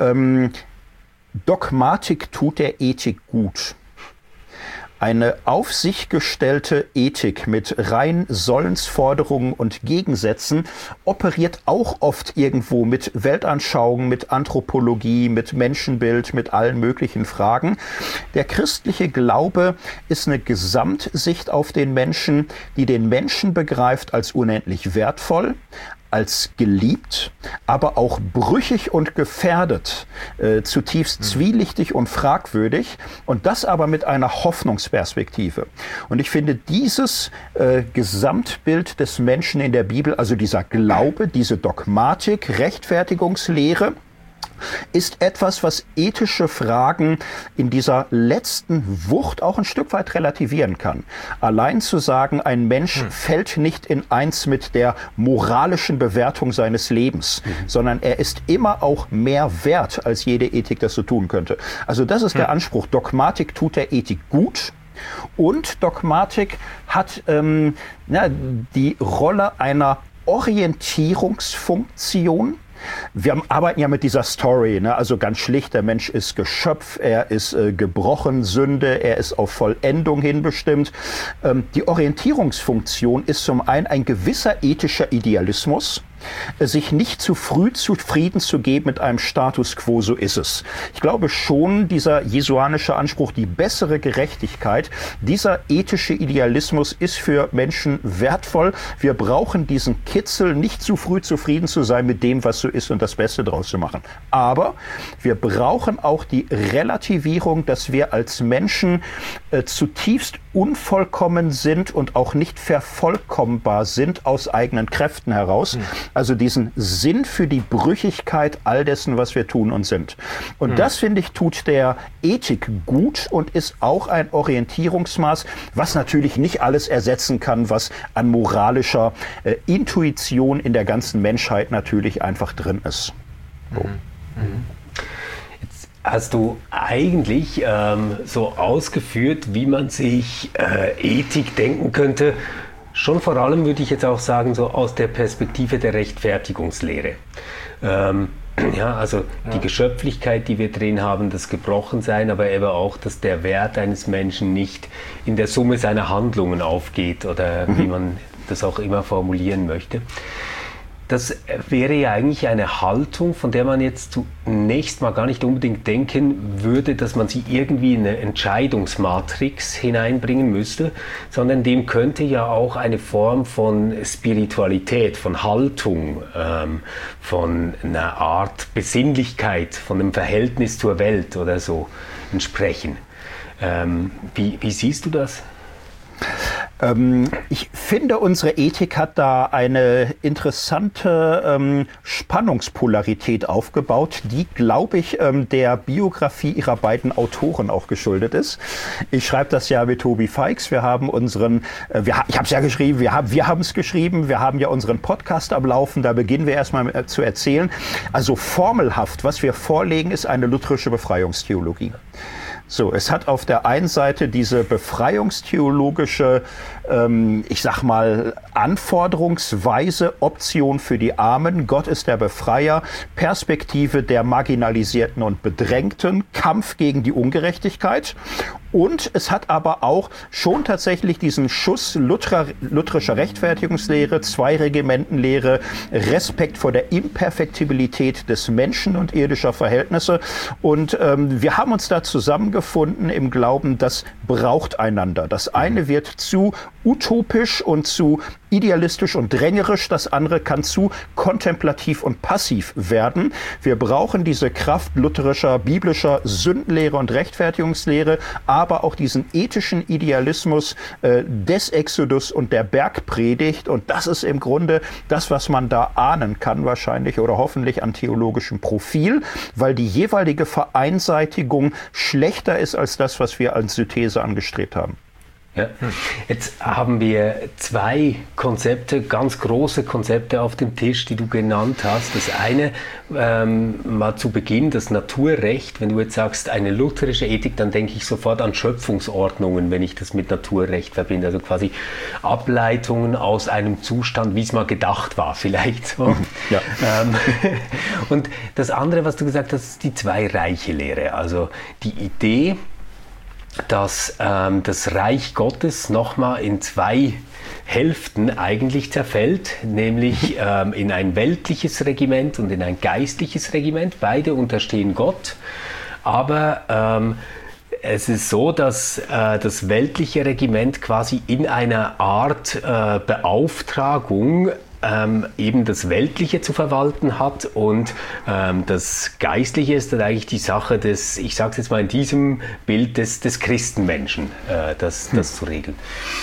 Dogmatik tut der Ethik gut. Eine auf sich gestellte Ethik mit rein Sollensforderungen und Gegensätzen operiert auch oft irgendwo mit Weltanschauung, mit Anthropologie, mit Menschenbild, mit allen möglichen Fragen. Der christliche Glaube ist eine Gesamtsicht auf den Menschen, die den Menschen begreift als unendlich wertvoll, als geliebt, aber auch brüchig und gefährdet, zutiefst zwielichtig und fragwürdig und das aber mit einer Hoffnungsperspektive. Und ich finde dieses Gesamtbild des Menschen in der Bibel, also dieser Glaube, diese Dogmatik, Rechtfertigungslehre, ist etwas, was ethische Fragen in dieser letzten Wucht auch ein Stück weit relativieren kann. Allein zu sagen, ein Mensch fällt nicht in eins mit der moralischen Bewertung seines Lebens, sondern er ist immer auch mehr wert, als jede Ethik das so tun könnte. Also das ist der Anspruch. Dogmatik tut der Ethik gut. Und Dogmatik hat die Rolle einer Orientierungsfunktion. Wir arbeiten ja mit dieser Story, ne? Also ganz schlicht, der Mensch ist Geschöpf, er ist gebrochen, Sünde, er ist auf Vollendung hinbestimmt. Die Orientierungsfunktion ist zum einen ein gewisser ethischer Idealismus, sich nicht zu früh zufrieden zu geben mit einem Status quo, so ist es. Ich glaube schon, dieser jesuanische Anspruch, die bessere Gerechtigkeit, dieser ethische Idealismus ist für Menschen wertvoll. Wir brauchen diesen Kitzel, nicht zu früh zufrieden zu sein mit dem, was so ist und das Beste draus zu machen. Aber wir brauchen auch die Relativierung, dass wir als Menschen zutiefst unvollkommen sind und auch nicht vervollkommbar sind aus eigenen Kräften heraus. Also diesen Sinn für die Brüchigkeit all dessen, was wir tun und sind. Und das, finde ich, tut der Ethik gut und ist auch ein Orientierungsmaß, was natürlich nicht alles ersetzen kann, was an moralischer Intuition in der ganzen Menschheit natürlich einfach drin ist. So. Jetzt hast du eigentlich so ausgeführt, wie man sich Ethik denken könnte, schon vor allem würde ich jetzt auch sagen, so aus der Perspektive der Rechtfertigungslehre. Die Geschöpflichkeit, die wir drin haben, das Gebrochensein, aber eben auch, dass der Wert eines Menschen nicht in der Summe seiner Handlungen aufgeht oder wie man das auch immer formulieren möchte. Das wäre ja eigentlich eine Haltung, von der man jetzt zunächst mal gar nicht unbedingt denken würde, dass man sie irgendwie in eine Entscheidungsmatrix hineinbringen müsste, sondern dem könnte ja auch eine Form von Spiritualität, von Haltung, von einer Art Besinnlichkeit, von einem Verhältnis zur Welt oder so entsprechen. Wie siehst du das? Ich finde, unsere Ethik hat da eine interessante Spannungspolarität aufgebaut, die, glaube ich, der Biografie ihrer beiden Autoren auch geschuldet ist. Ich schreibe das ja mit Tobi Feix. Wir haben unseren, ich habe es ja geschrieben, wir haben es geschrieben, wir haben ja unseren Podcast am Laufen, da beginnen wir erstmal zu erzählen. Also formelhaft, was wir vorlegen, ist eine lutherische Befreiungstheologie. So, es hat auf der einen Seite diese befreiungstheologische, ich sag mal, Anforderungsweise, Option für die Armen, Gott ist der Befreier, Perspektive der Marginalisierten und Bedrängten, Kampf gegen die Ungerechtigkeit. Und es hat aber auch schon tatsächlich diesen Schuss lutherischer Rechtfertigungslehre, Zweiregimentenlehre, Respekt vor der Imperfektibilität des Menschen und irdischer Verhältnisse. Und wir haben uns da zusammengefunden im Glauben, das braucht einander. Das eine wird zu utopisch und zu idealistisch und drängerisch, das andere kann zu kontemplativ und passiv werden. Wir brauchen diese Kraft lutherischer, biblischer Sündenlehre und Rechtfertigungslehre, aber auch diesen ethischen Idealismus des Exodus und der Bergpredigt. Und das ist im Grunde das, was man da ahnen kann wahrscheinlich oder hoffentlich an theologischem Profil, weil die jeweilige Vereinseitigung schlechter ist als das, was wir als Synthese angestrebt haben. Ja. Jetzt haben wir zwei Konzepte, ganz große Konzepte auf dem Tisch, die du genannt hast. Das eine mal zu Beginn, das Naturrecht. Wenn du jetzt sagst, eine lutherische Ethik, dann denke ich sofort an Schöpfungsordnungen, wenn ich das mit Naturrecht verbinde. Also quasi Ableitungen aus einem Zustand, wie es mal gedacht war, vielleicht so. Ja. Und das andere, was du gesagt hast, ist die Zwei-Reiche-Lehre. Also die Idee, dass das Reich Gottes nochmal in zwei Hälften eigentlich zerfällt, nämlich in ein weltliches Regiment und in ein geistliches Regiment. Beide unterstehen Gott, aber es ist so, dass das weltliche Regiment quasi in einer Art Beauftragung eben das Weltliche zu verwalten hat und das Geistliche ist dann eigentlich die Sache des, ich sage es jetzt mal in diesem Bild, des Christenmenschen, das zu regeln.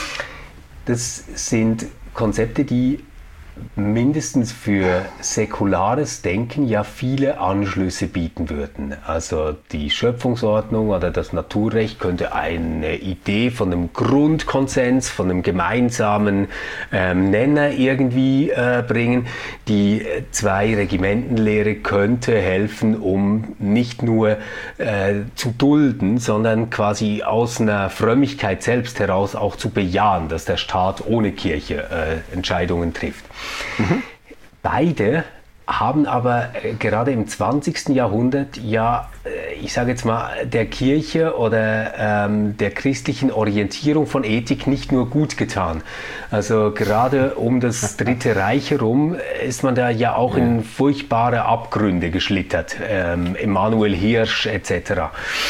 Das sind Konzepte, die mindestens für säkulares Denken ja viele Anschlüsse bieten würden. Also die Schöpfungsordnung oder das Naturrecht könnte eine Idee von einem Grundkonsens, von einem gemeinsamen Nenner irgendwie bringen. Die Zwei-Regimentenlehre könnte helfen, um nicht nur zu dulden, sondern quasi aus einer Frömmigkeit selbst heraus auch zu bejahen, dass der Staat ohne Kirche Entscheidungen trifft. Beide haben aber gerade im 20. Jahrhundert ich sage jetzt mal, der Kirche oder der christlichen Orientierung von Ethik nicht nur gut getan. Also gerade um das Dritte Reich herum ist man da ja auch in furchtbare Abgründe geschlittert. Emanuel Hirsch etc.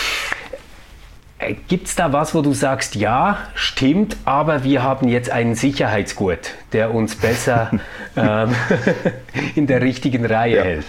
Gibt es da was, wo du sagst, ja, stimmt, aber wir haben jetzt einen Sicherheitsgurt, der uns besser in der richtigen Reihe hält?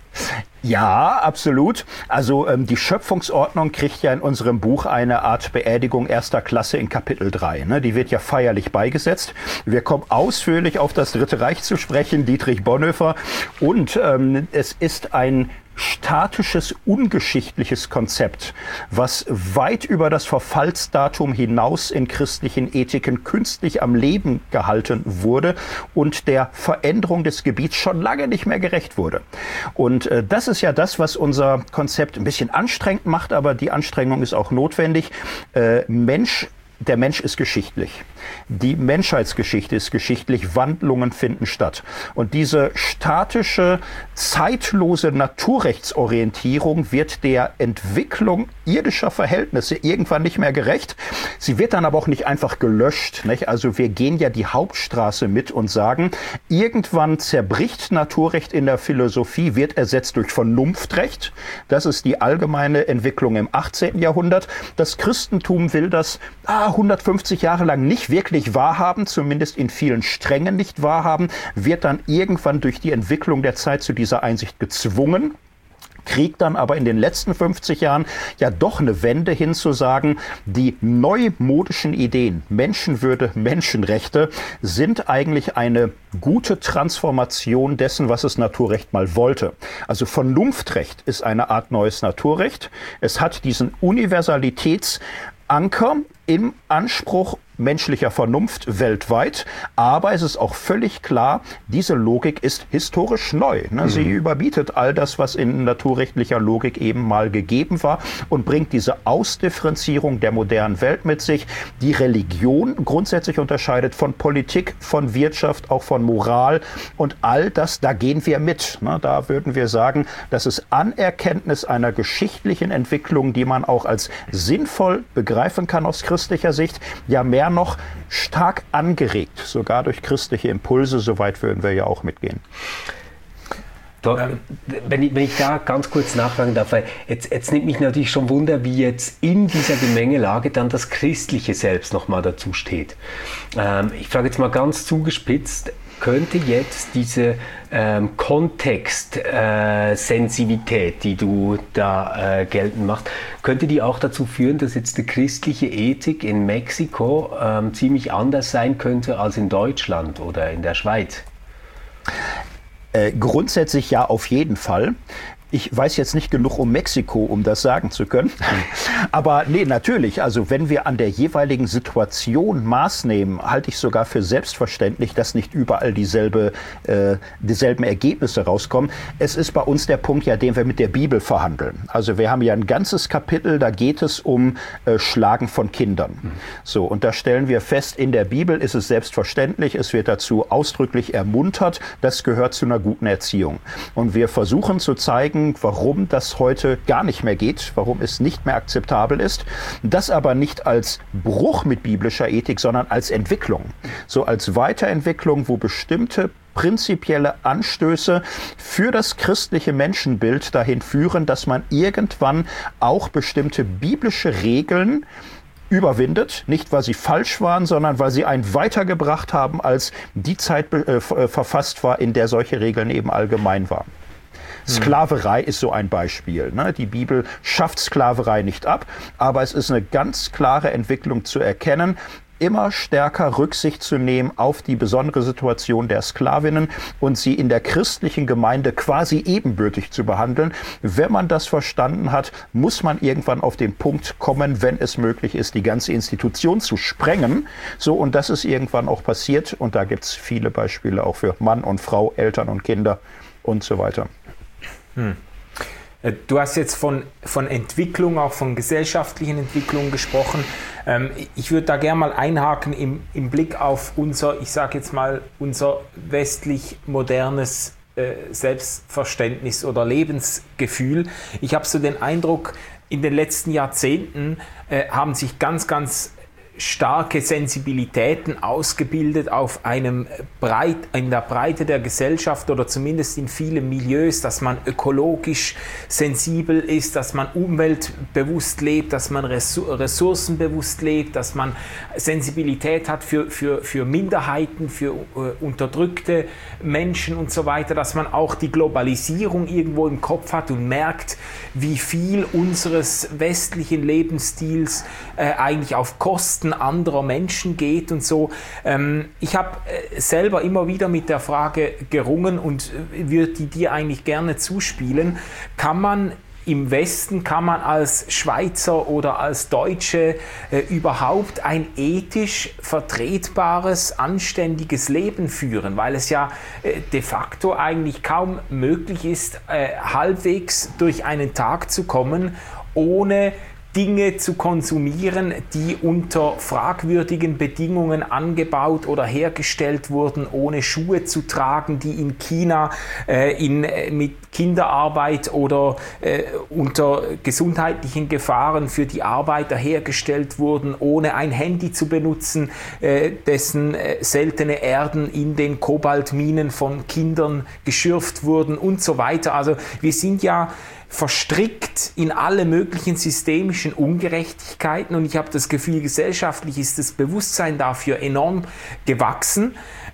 Ja, absolut. Also die Schöpfungsordnung kriegt ja in unserem Buch eine Art Beerdigung erster Klasse in Kapitel 3. Ne? Die wird ja feierlich beigesetzt. Wir kommen ausführlich auf das Dritte Reich zu sprechen, Dietrich Bonhoeffer. Und es ist ein statisches, ungeschichtliches Konzept, was weit über das Verfallsdatum hinaus in christlichen Ethiken künstlich am Leben gehalten wurde und der Veränderung des Gebiets schon lange nicht mehr gerecht wurde. Und das ist ja das, was unser Konzept ein bisschen anstrengend macht, aber die Anstrengung ist auch notwendig. Der Mensch ist geschichtlich. Die Menschheitsgeschichte ist geschichtlich. Wandlungen finden statt. Und diese statische, zeitlose Naturrechtsorientierung wird der Entwicklung irdischer Verhältnisse irgendwann nicht mehr gerecht. Sie wird dann aber auch nicht einfach gelöscht, nicht? Also wir gehen ja die Hauptstraße mit und sagen, irgendwann zerbricht Naturrecht in der Philosophie, wird ersetzt durch Vernunftrecht. Das ist die allgemeine Entwicklung im 18. Jahrhundert. Das Christentum will das 150 Jahre lang nicht wirklich wahrhaben, zumindest in vielen Strängen nicht wahrhaben, wird dann irgendwann durch die Entwicklung der Zeit zu dieser Einsicht gezwungen, kriegt dann aber in den letzten 50 Jahren ja doch eine Wende hin zu sagen, die neumodischen Ideen, Menschenwürde, Menschenrechte, sind eigentlich eine gute Transformation dessen, was das Naturrecht mal wollte. Also Vernunftrecht ist eine Art neues Naturrecht. Es hat diesen Universalitätsanker im Anspruch menschlicher Vernunft weltweit, aber es ist auch völlig klar, diese Logik ist historisch neu. Sie überbietet all das, was in naturrechtlicher Logik eben mal gegeben war und bringt diese Ausdifferenzierung der modernen Welt mit sich, die Religion grundsätzlich unterscheidet von Politik, von Wirtschaft, auch von Moral und all das, da gehen wir mit. Da würden wir sagen, das ist Anerkenntnis einer geschichtlichen Entwicklung, die man auch als sinnvoll begreifen kann aus christlicher Sicht, ja mehr noch stark angeregt, sogar durch christliche Impulse, soweit würden wir ja auch mitgehen. Wenn ich da ganz kurz nachfragen darf, weil jetzt nimmt mich natürlich schon Wunder, wie jetzt in dieser Gemengelage dann das Christliche selbst nochmal dazu steht. Ich frage jetzt mal ganz zugespitzt, könnte jetzt diese Kontextsensibilität, die du da geltend machst, könnte die auch dazu führen, dass jetzt die christliche Ethik in Mexiko ziemlich anders sein könnte als in Deutschland oder in der Schweiz? Grundsätzlich ja, auf jeden Fall. Ich weiß jetzt nicht genug um Mexiko, um das sagen zu können. Aber nee, natürlich. Also wenn wir an der jeweiligen Situation Maß nehmen, halte ich sogar für selbstverständlich, dass nicht überall dieselben Ergebnisse rauskommen. Es ist bei uns der Punkt, ja, den wir mit der Bibel verhandeln. Also wir haben ja ein ganzes Kapitel, da geht es um Schlagen von Kindern. So, und da stellen wir fest, in der Bibel ist es selbstverständlich, es wird dazu ausdrücklich ermuntert, das gehört zu einer guten Erziehung. Und wir versuchen zu zeigen, warum das heute gar nicht mehr geht, warum es nicht mehr akzeptabel ist. Das aber nicht als Bruch mit biblischer Ethik, sondern als Entwicklung. So als Weiterentwicklung, wo bestimmte prinzipielle Anstöße für das christliche Menschenbild dahin führen, dass man irgendwann auch bestimmte biblische Regeln überwindet, nicht weil sie falsch waren, sondern weil sie einen weitergebracht haben, als die Zeit verfasst war, in der solche Regeln eben allgemein waren. Sklaverei ist so ein Beispiel. Die Bibel schafft Sklaverei nicht ab, aber es ist eine ganz klare Entwicklung zu erkennen, immer stärker Rücksicht zu nehmen auf die besondere Situation der Sklavinnen und sie in der christlichen Gemeinde quasi ebenbürtig zu behandeln. Wenn man das verstanden hat, muss man irgendwann auf den Punkt kommen, wenn es möglich ist, die ganze Institution zu sprengen. So, und das ist irgendwann auch passiert. Und da gibt es viele Beispiele auch für Mann und Frau, Eltern und Kinder und so weiter. Du hast jetzt von Entwicklung, auch von gesellschaftlichen Entwicklungen gesprochen. Ich würde da gerne mal einhaken im Blick auf unser westlich modernes Selbstverständnis oder Lebensgefühl. Ich habe so den Eindruck, in den letzten Jahrzehnten haben sich ganz, ganz starke Sensibilitäten ausgebildet in der Breite der Gesellschaft oder zumindest in vielen Milieus, dass man ökologisch sensibel ist, dass man umweltbewusst lebt, dass man ressourcenbewusst lebt, dass man Sensibilität hat für Minderheiten, für unterdrückte Menschen und so weiter, dass man auch die Globalisierung irgendwo im Kopf hat und merkt, wie viel unseres westlichen Lebensstils eigentlich auf Kosten anderer Menschen geht und so. Ich habe selber immer wieder mit der Frage gerungen und würde die dir eigentlich gerne zuspielen. Kann man als Schweizer oder als Deutsche überhaupt ein ethisch vertretbares, anständiges Leben führen? Weil es ja de facto eigentlich kaum möglich ist, halbwegs durch einen Tag zu kommen, ohne Dinge zu konsumieren, die unter fragwürdigen Bedingungen angebaut oder hergestellt wurden, ohne Schuhe zu tragen, die in China mit Kinderarbeit oder unter gesundheitlichen Gefahren für die Arbeiter hergestellt wurden, ohne ein Handy zu benutzen, dessen seltene Erden in den Kobaltminen von Kindern geschürft wurden und so weiter. Also wir sind ja verstrickt in alle möglichen systemischen Ungerechtigkeiten und ich habe das Gefühl, gesellschaftlich ist das Bewusstsein dafür enorm gewachsen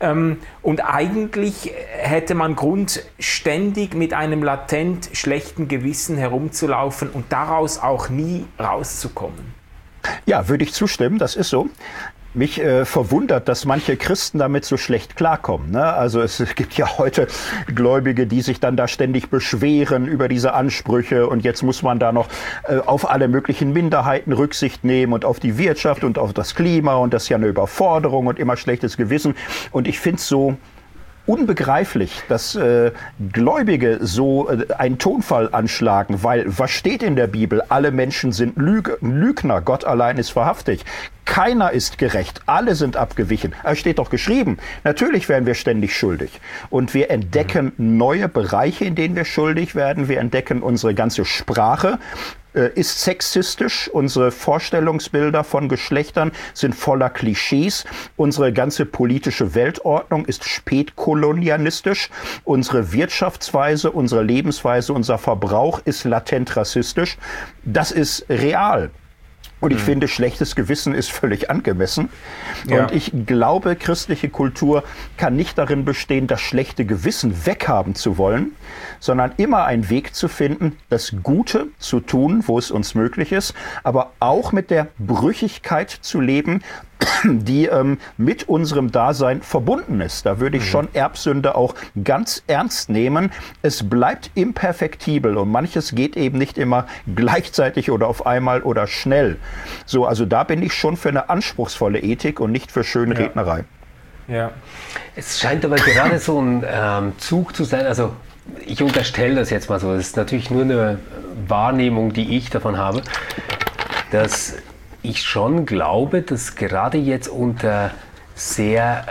und eigentlich hätte man Grund, ständig mit einem latent schlechten Gewissen herumzulaufen und daraus auch nie rauszukommen. Ja, würde ich zustimmen, das ist so. Mich verwundert, dass manche Christen damit so schlecht klarkommen. Ne? Also es gibt ja heute Gläubige, die sich dann da ständig beschweren über diese Ansprüche und jetzt muss man da noch auf alle möglichen Minderheiten Rücksicht nehmen und auf die Wirtschaft und auf das Klima und das ist ja eine Überforderung und immer schlechtes Gewissen. Und ich finde es so unbegreiflich, dass Gläubige so einen Tonfall anschlagen, weil was steht in der Bibel? Alle Menschen sind Lügner, Gott allein ist wahrhaftig. Keiner ist gerecht, alle sind abgewichen. Es steht doch geschrieben, natürlich werden wir ständig schuldig. Und wir entdecken neue Bereiche, in denen wir schuldig werden. Wir entdecken unsere ganze Sprache ist sexistisch. Unsere Vorstellungsbilder von Geschlechtern sind voller Klischees. Unsere ganze politische Weltordnung ist spätkolonialistisch. Unsere Wirtschaftsweise, unsere Lebensweise, unser Verbrauch ist latent rassistisch. Das ist real. Und ich finde, schlechtes Gewissen ist völlig angemessen. Ja. Und ich glaube, christliche Kultur kann nicht darin bestehen, das schlechte Gewissen weghaben zu wollen, sondern immer einen Weg zu finden, das Gute zu tun, wo es uns möglich ist, aber auch mit der Brüchigkeit zu leben, die mit unserem Dasein verbunden ist. Da würde ich schon Erbsünde auch ganz ernst nehmen. Es bleibt imperfektibel und manches geht eben nicht immer gleichzeitig oder auf einmal oder schnell. So, also da bin ich schon für eine anspruchsvolle Ethik und nicht für schöne Rednerei. Ja. Es scheint aber gerade so ein Zug zu sein, also ich unterstelle das jetzt mal so, das ist natürlich nur eine Wahrnehmung, die ich davon habe, dass ich schon glaube, dass gerade jetzt unter sehr,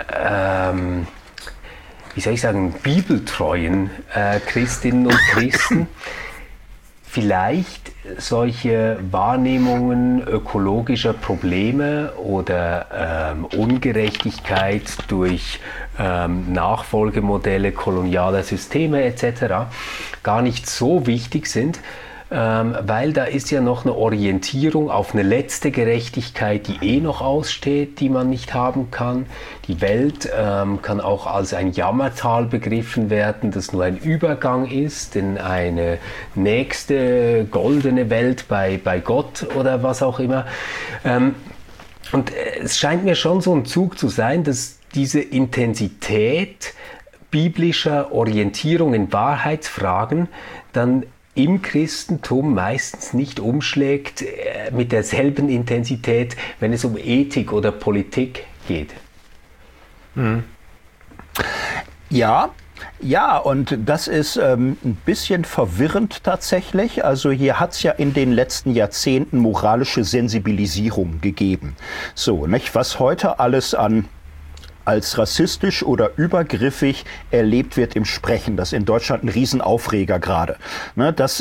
bibeltreuen Christinnen und Christen vielleicht solche Wahrnehmungen ökologischer Probleme oder Ungerechtigkeit durch Nachfolgemodelle kolonialer Systeme etc. gar nicht so wichtig sind, weil da ist ja noch eine Orientierung auf eine letzte Gerechtigkeit, die noch aussteht, die man nicht haben kann. Die Welt kann auch als ein Jammertal begriffen werden, das nur ein Übergang ist in eine nächste goldene Welt bei Gott oder was auch immer. Und es scheint mir schon so ein Zug zu sein, dass diese Intensität biblischer Orientierung in Wahrheitsfragen dann im Christentum meistens nicht umschlägt mit derselben Intensität, wenn es um Ethik oder Politik geht. Ja, Ja, und das ist ein bisschen verwirrend tatsächlich. Also hier hat es ja in den letzten Jahrzehnten moralische Sensibilisierung gegeben. So, nicht? Was heute alles als rassistisch oder übergriffig erlebt wird im Sprechen. Das ist in Deutschland ein Riesenaufreger gerade. Das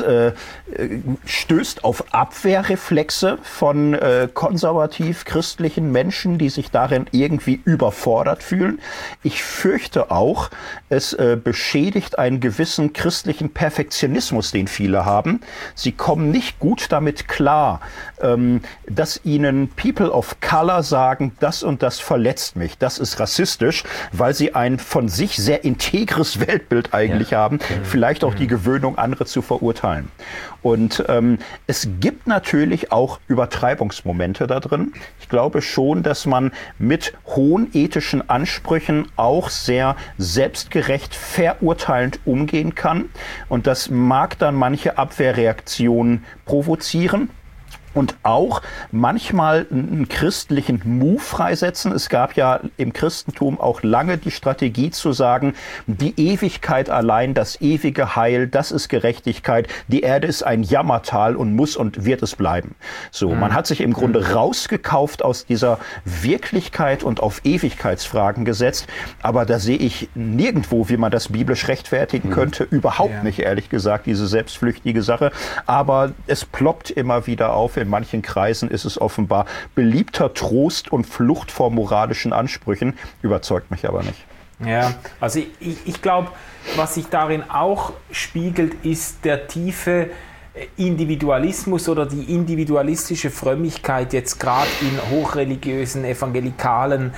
stößt auf Abwehrreflexe von konservativ-christlichen Menschen, die sich darin irgendwie überfordert fühlen. Ich fürchte auch, es beschädigt einen gewissen christlichen Perfektionismus, den viele haben. Sie kommen nicht gut damit klar, dass ihnen People of Color sagen, das und das verletzt mich, das ist rassistisch, weil sie ein von sich sehr integres Weltbild eigentlich haben, vielleicht auch die Gewöhnung, andere zu verurteilen. Und es gibt natürlich auch Übertreibungsmomente da drin. Ich glaube schon, dass man mit hohen ethischen Ansprüchen auch sehr selbstgerecht, verurteilend umgehen kann. Und das mag dann manche Abwehrreaktionen provozieren. Und auch manchmal einen christlichen Move freisetzen. Es gab ja im Christentum auch lange die Strategie zu sagen, die Ewigkeit allein, das ewige Heil, das ist Gerechtigkeit. Die Erde ist ein Jammertal und muss und wird es bleiben. So, man hat sich im Grunde rausgekauft aus dieser Wirklichkeit und auf Ewigkeitsfragen gesetzt. Aber da sehe ich nirgendwo, wie man das biblisch rechtfertigen könnte. Überhaupt nicht, ehrlich gesagt, diese selbstflüchtige Sache. Aber es ploppt immer wieder auf. In manchen Kreisen ist es offenbar beliebter Trost und Flucht vor moralischen Ansprüchen, überzeugt mich aber nicht. Ja, also ich glaube, was sich darin auch spiegelt, ist der tiefe Individualismus oder die individualistische Frömmigkeit jetzt gerade in hochreligiösen, evangelikalen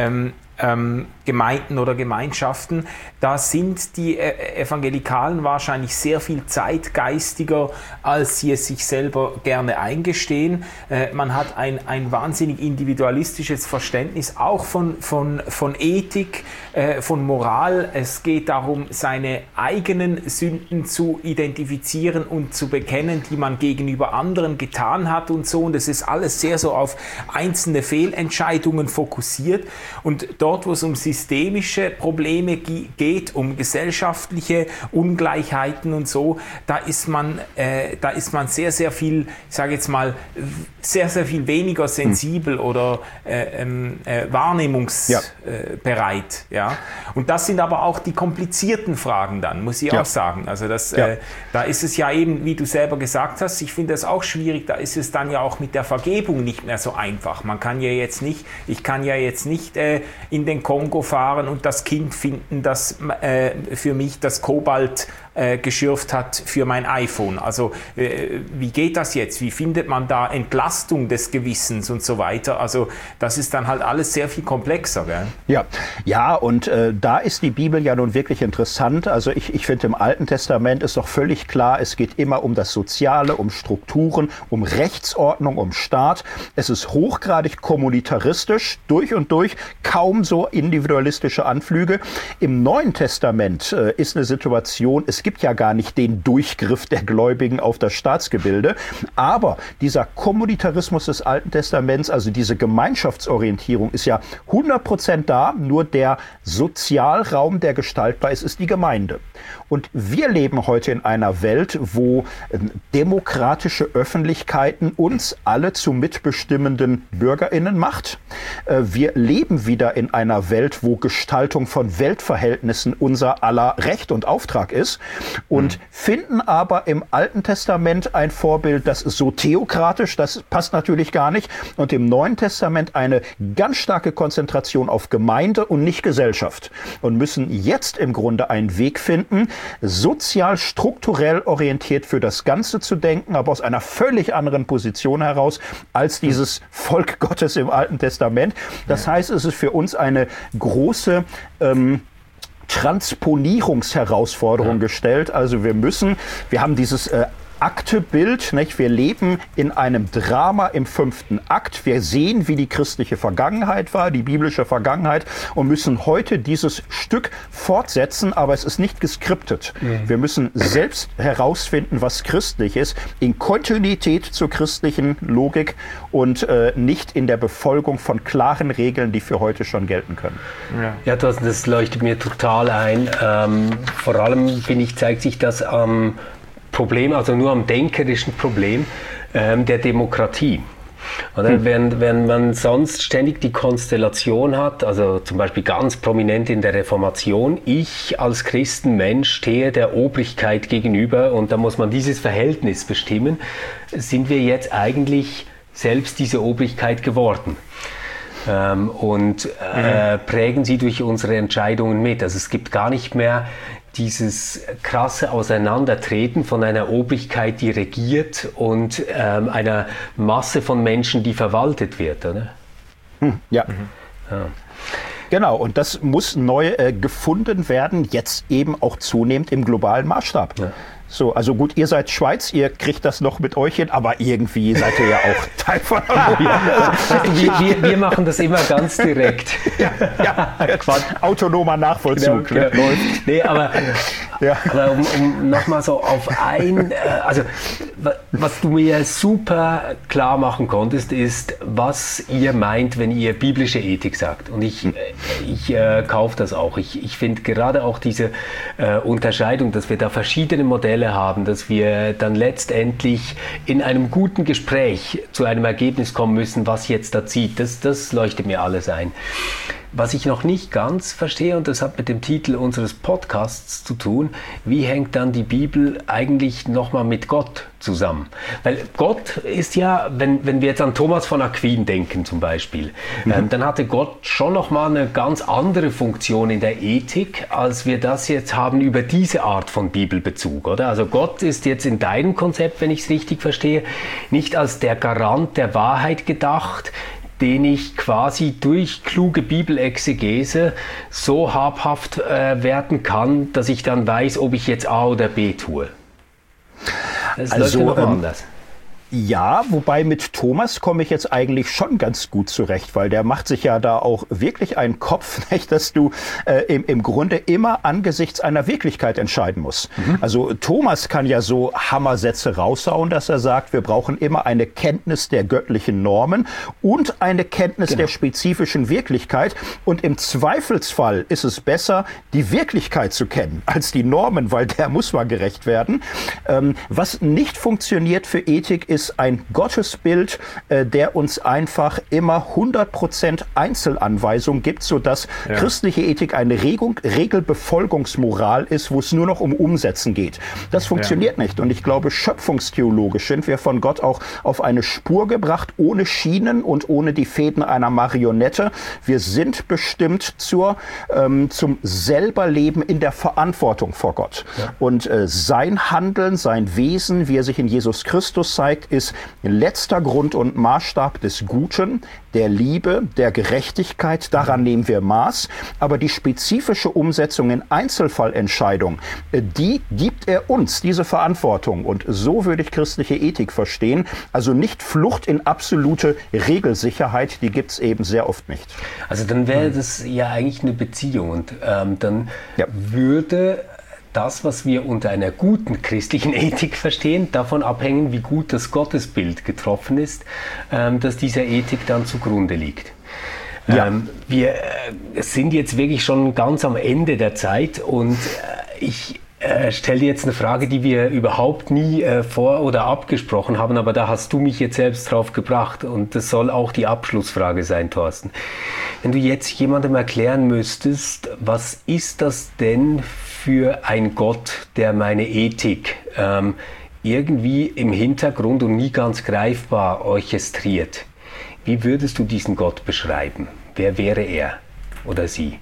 Gemeinden oder Gemeinschaften. Da sind die Evangelikalen wahrscheinlich sehr viel zeitgeistiger, als sie es sich selber gerne eingestehen. Man hat ein wahnsinnig individualistisches Verständnis auch von Ethik, von Moral. Es geht darum, seine eigenen Sünden zu identifizieren und zu bekennen, die man gegenüber anderen getan hat und so. Und das ist alles sehr so auf einzelne Fehlentscheidungen fokussiert. Und dort, wo es um systemische Probleme geht, um gesellschaftliche Ungleichheiten und so, da ist man sehr, sehr viel, ich sage jetzt mal, sehr, sehr viel weniger sensibel oder wahrnehmungsbereit. Ja. Und das sind aber auch die komplizierten Fragen dann, muss ich auch sagen. Also da ist es ja eben, wie du selber gesagt hast, ich finde das auch schwierig, da ist es dann ja auch mit der Vergebung nicht mehr so einfach. Ich kann ja jetzt nicht in den Kongo fahren und das Kind finden, das für mich das Kobalt geschürft hat für mein iPhone. Also wie geht das jetzt? Wie findet man da Entlastung des Gewissens und so weiter? Also das ist dann halt alles sehr viel komplexer. Gell? Ja, und da ist die Bibel ja nun wirklich interessant. Also ich finde, im Alten Testament ist doch völlig klar, es geht immer um das Soziale, um Strukturen, um Rechtsordnung, um Staat. Es ist hochgradig kommunitaristisch, durch und durch, kaum so individualistische Anflüge. Im Neuen Testament ist eine Situation, es gibt ja gar nicht den Durchgriff der Gläubigen auf das Staatsgebilde, aber dieser Kommunitarismus des Alten Testaments, also diese Gemeinschaftsorientierung ist ja 100% da, nur der Sozialraum, der gestaltbar ist, ist die Gemeinde. Und wir leben heute in einer Welt, wo demokratische Öffentlichkeiten uns alle zu mitbestimmenden BürgerInnen macht. Wir leben wieder in einer Welt, wo Gestaltung von Weltverhältnissen unser aller Recht und Auftrag ist und finden aber im Alten Testament ein Vorbild, das ist so theokratisch, das passt natürlich gar nicht, und im Neuen Testament eine ganz starke Konzentration auf Gemeinde und nicht Gesellschaft und müssen jetzt im Grunde einen Weg finden, sozial strukturell orientiert für das Ganze zu denken, aber aus einer völlig anderen Position heraus als dieses Volk Gottes im Alten Testament. Das heißt, es ist für uns eine große Transponierungsherausforderung gestellt. Also wir haben dieses Aktebild, nicht? Wir leben in einem Drama im 5. Akt. Wir sehen, wie die christliche Vergangenheit war, die biblische Vergangenheit, und müssen heute dieses Stück fortsetzen, aber es ist nicht geskriptet. Wir müssen selbst herausfinden, was christlich ist, in Kontinuität zur christlichen Logik und nicht in der Befolgung von klaren Regeln, die für heute schon gelten können. Ja, das leuchtet mir total ein. Vor allem, finde ich, zeigt sich das am Problem, also nur am denkerischen Problem der Demokratie. Oder? Wenn man sonst ständig die Konstellation hat, also zum Beispiel ganz prominent in der Reformation, ich als Christenmensch stehe der Obrigkeit gegenüber und da muss man dieses Verhältnis bestimmen, sind wir jetzt eigentlich selbst diese Obrigkeit geworden. Und prägen sie durch unsere Entscheidungen mit. Also es gibt gar nicht mehr dieses krasse Auseinandertreten von einer Obrigkeit, die regiert, und einer Masse von Menschen, die verwaltet wird, oder? Ja. Genau, und das muss neu gefunden werden, jetzt eben auch zunehmend im globalen Maßstab. Ja. So, also gut, ihr seid Schweiz, ihr kriegt das noch mit euch hin, aber irgendwie seid ihr ja auch Teil von Europa. Wir machen das immer ganz direkt. Autonomer Nachvollzug. Genau. Läuft. Nee, aber um nochmal so auf also was du mir super klar machen konntest, ist, was ihr meint, wenn ihr biblische Ethik sagt. Und ich kaufe das auch. Ich finde gerade auch diese Unterscheidung, dass wir da verschiedene Modelle haben, dass wir dann letztendlich in einem guten Gespräch zu einem Ergebnis kommen müssen, was jetzt da zieht. Das leuchtet mir alles ein. Was ich noch nicht ganz verstehe, und das hat mit dem Titel unseres Podcasts zu tun, wie hängt dann die Bibel eigentlich nochmal mit Gott zusammen? Weil Gott ist ja, wenn wir jetzt an Thomas von Aquin denken zum Beispiel, dann hatte Gott schon nochmal eine ganz andere Funktion in der Ethik, als wir das jetzt haben über diese Art von Bibelbezug, oder? Also Gott ist jetzt in deinem Konzept, wenn ich es richtig verstehe, nicht als der Garant der Wahrheit gedacht, den ich quasi durch kluge Bibelexegese so habhaft werden kann, dass ich dann weiß, ob ich jetzt A oder B tue. Das läuft ja noch anders. Ja, wobei mit Thomas komme ich jetzt eigentlich schon ganz gut zurecht, weil der macht sich ja da auch wirklich einen Kopf, nicht, dass du im Grunde immer angesichts einer Wirklichkeit entscheiden musst. Also Thomas kann ja so Hammersätze raushauen, dass er sagt, wir brauchen immer eine Kenntnis der göttlichen Normen und eine Kenntnis der spezifischen Wirklichkeit. Und im Zweifelsfall ist es besser, die Wirklichkeit zu kennen als die Normen, weil der muss mal gerecht werden. Was nicht funktioniert für Ethik ist ein Gottesbild, der uns einfach immer 100% Einzelanweisung gibt, sodass christliche Ethik eine Regelbefolgungsmoral ist, wo es nur noch um Umsetzen geht. Das funktioniert nicht. Und ich glaube, schöpfungstheologisch sind wir von Gott auch auf eine Spur gebracht, ohne Schienen und ohne die Fäden einer Marionette. Wir sind bestimmt zum Selberleben in der Verantwortung vor Gott. Ja. Und sein Handeln, sein Wesen, wie er sich in Jesus Christus zeigt, ist letzter Grund und Maßstab des Guten, der Liebe, der Gerechtigkeit. Daran nehmen wir Maß. Aber die spezifische Umsetzung in Einzelfallentscheidungen, die gibt er uns, diese Verantwortung. Und so würde ich christliche Ethik verstehen. Also nicht Flucht in absolute Regelsicherheit, die gibt es eben sehr oft nicht. Also dann wäre das ja eigentlich eine Beziehung. Und dann würde das, was wir unter einer guten christlichen Ethik verstehen, davon abhängen, wie gut das Gottesbild getroffen ist, dass dieser Ethik dann zugrunde liegt. Ja. Wir sind jetzt wirklich schon ganz am Ende der Zeit und ich stelle dir jetzt eine Frage, die wir überhaupt nie vor- oder abgesprochen haben, aber da hast du mich jetzt selbst drauf gebracht und das soll auch die Abschlussfrage sein, Thorsten. Wenn du jetzt jemandem erklären müsstest, was ist das denn für ein Gott, der meine Ethik irgendwie im Hintergrund und nie ganz greifbar orchestriert, wie würdest du diesen Gott beschreiben? Wer wäre er oder sie?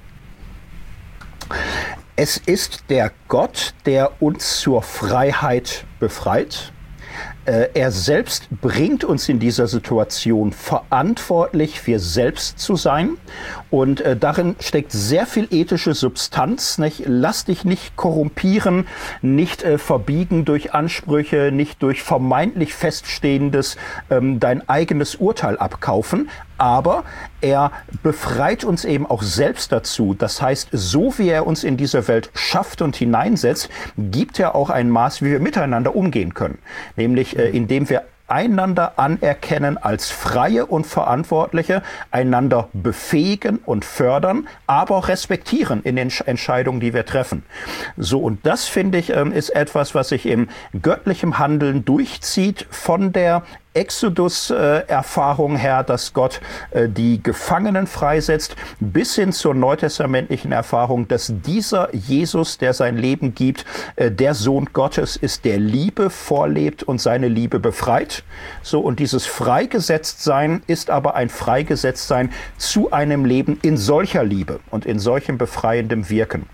Es ist der Gott, der uns zur Freiheit befreit. Er selbst bringt uns in dieser Situation verantwortlich für selbst zu sein. Und darin steckt sehr viel ethische Substanz. Nicht? Lass dich nicht korrumpieren, nicht verbiegen durch Ansprüche, nicht durch vermeintlich Feststehendes dein eigenes Urteil abkaufen. Aber er befreit uns eben auch selbst dazu. Das heißt, so wie er uns in diese Welt schafft und hineinsetzt, gibt er auch ein Maß, wie wir miteinander umgehen können. Nämlich indem wir einander anerkennen als Freie und Verantwortliche, einander befähigen und fördern, aber auch respektieren in den Entscheidungen, die wir treffen. So, und das, finde ich, ist etwas, was sich im göttlichen Handeln durchzieht, von der Exodus-Erfahrung her, dass Gott die Gefangenen freisetzt, bis hin zur neutestamentlichen Erfahrung, dass dieser Jesus, der sein Leben gibt, der Sohn Gottes ist, der Liebe vorlebt und seine Liebe befreit. So, und dieses Freigesetztsein ist aber ein Freigesetztsein zu einem Leben in solcher Liebe und in solchem befreiendem Wirken.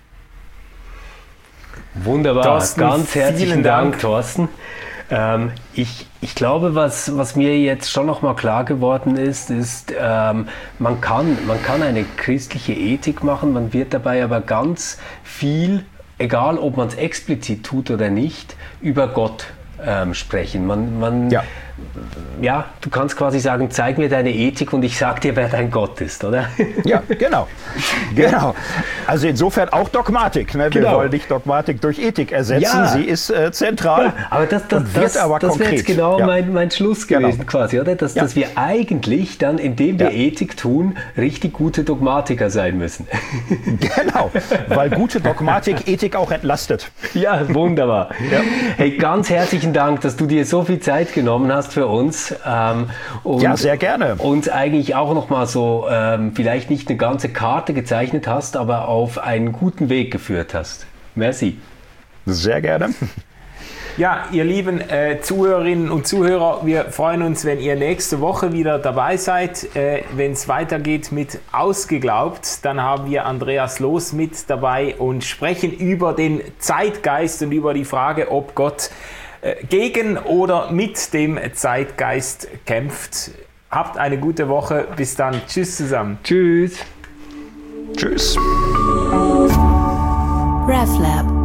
Wunderbar, Thorsten, ganz herzlichen vielen Dank, Thorsten. Ich glaube, was mir jetzt schon noch mal klar geworden ist, man kann eine christliche Ethik machen, man wird dabei aber ganz viel, egal ob man es explizit tut oder nicht, über Gott sprechen. Ja, du kannst quasi sagen, zeig mir deine Ethik und ich sag dir, wer dein Gott ist, oder? Ja, genau. Also insofern auch Dogmatik. Ne? Wir wollen nicht Dogmatik durch Ethik ersetzen. Ja. Sie ist zentral. Ja, aber das wäre jetzt genau mein Schluss gewesen, quasi, oder? Dass wir eigentlich dann, indem wir Ethik tun, richtig gute Dogmatiker sein müssen. Genau, weil gute Dogmatik Ethik auch entlastet. Ja, wunderbar. Ja. Hey, ganz herzlichen Dank, dass du dir so viel Zeit genommen hast für uns. Und sehr gerne. Uns eigentlich auch nochmal so, vielleicht nicht eine ganze Karte gezeichnet hast, aber auf einen guten Weg geführt hast. Merci. Sehr gerne. Ja, ihr lieben Zuhörerinnen und Zuhörer, wir freuen uns, wenn ihr nächste Woche wieder dabei seid. Wenn es weitergeht mit Ausgeglaubt, dann haben wir Andreas Loos mit dabei und sprechen über den Zeitgeist und über die Frage, ob Gott gegen oder mit dem Zeitgeist kämpft. Habt eine gute Woche. Bis dann. Tschüss zusammen. Tschüss. Tschüss. RefLab.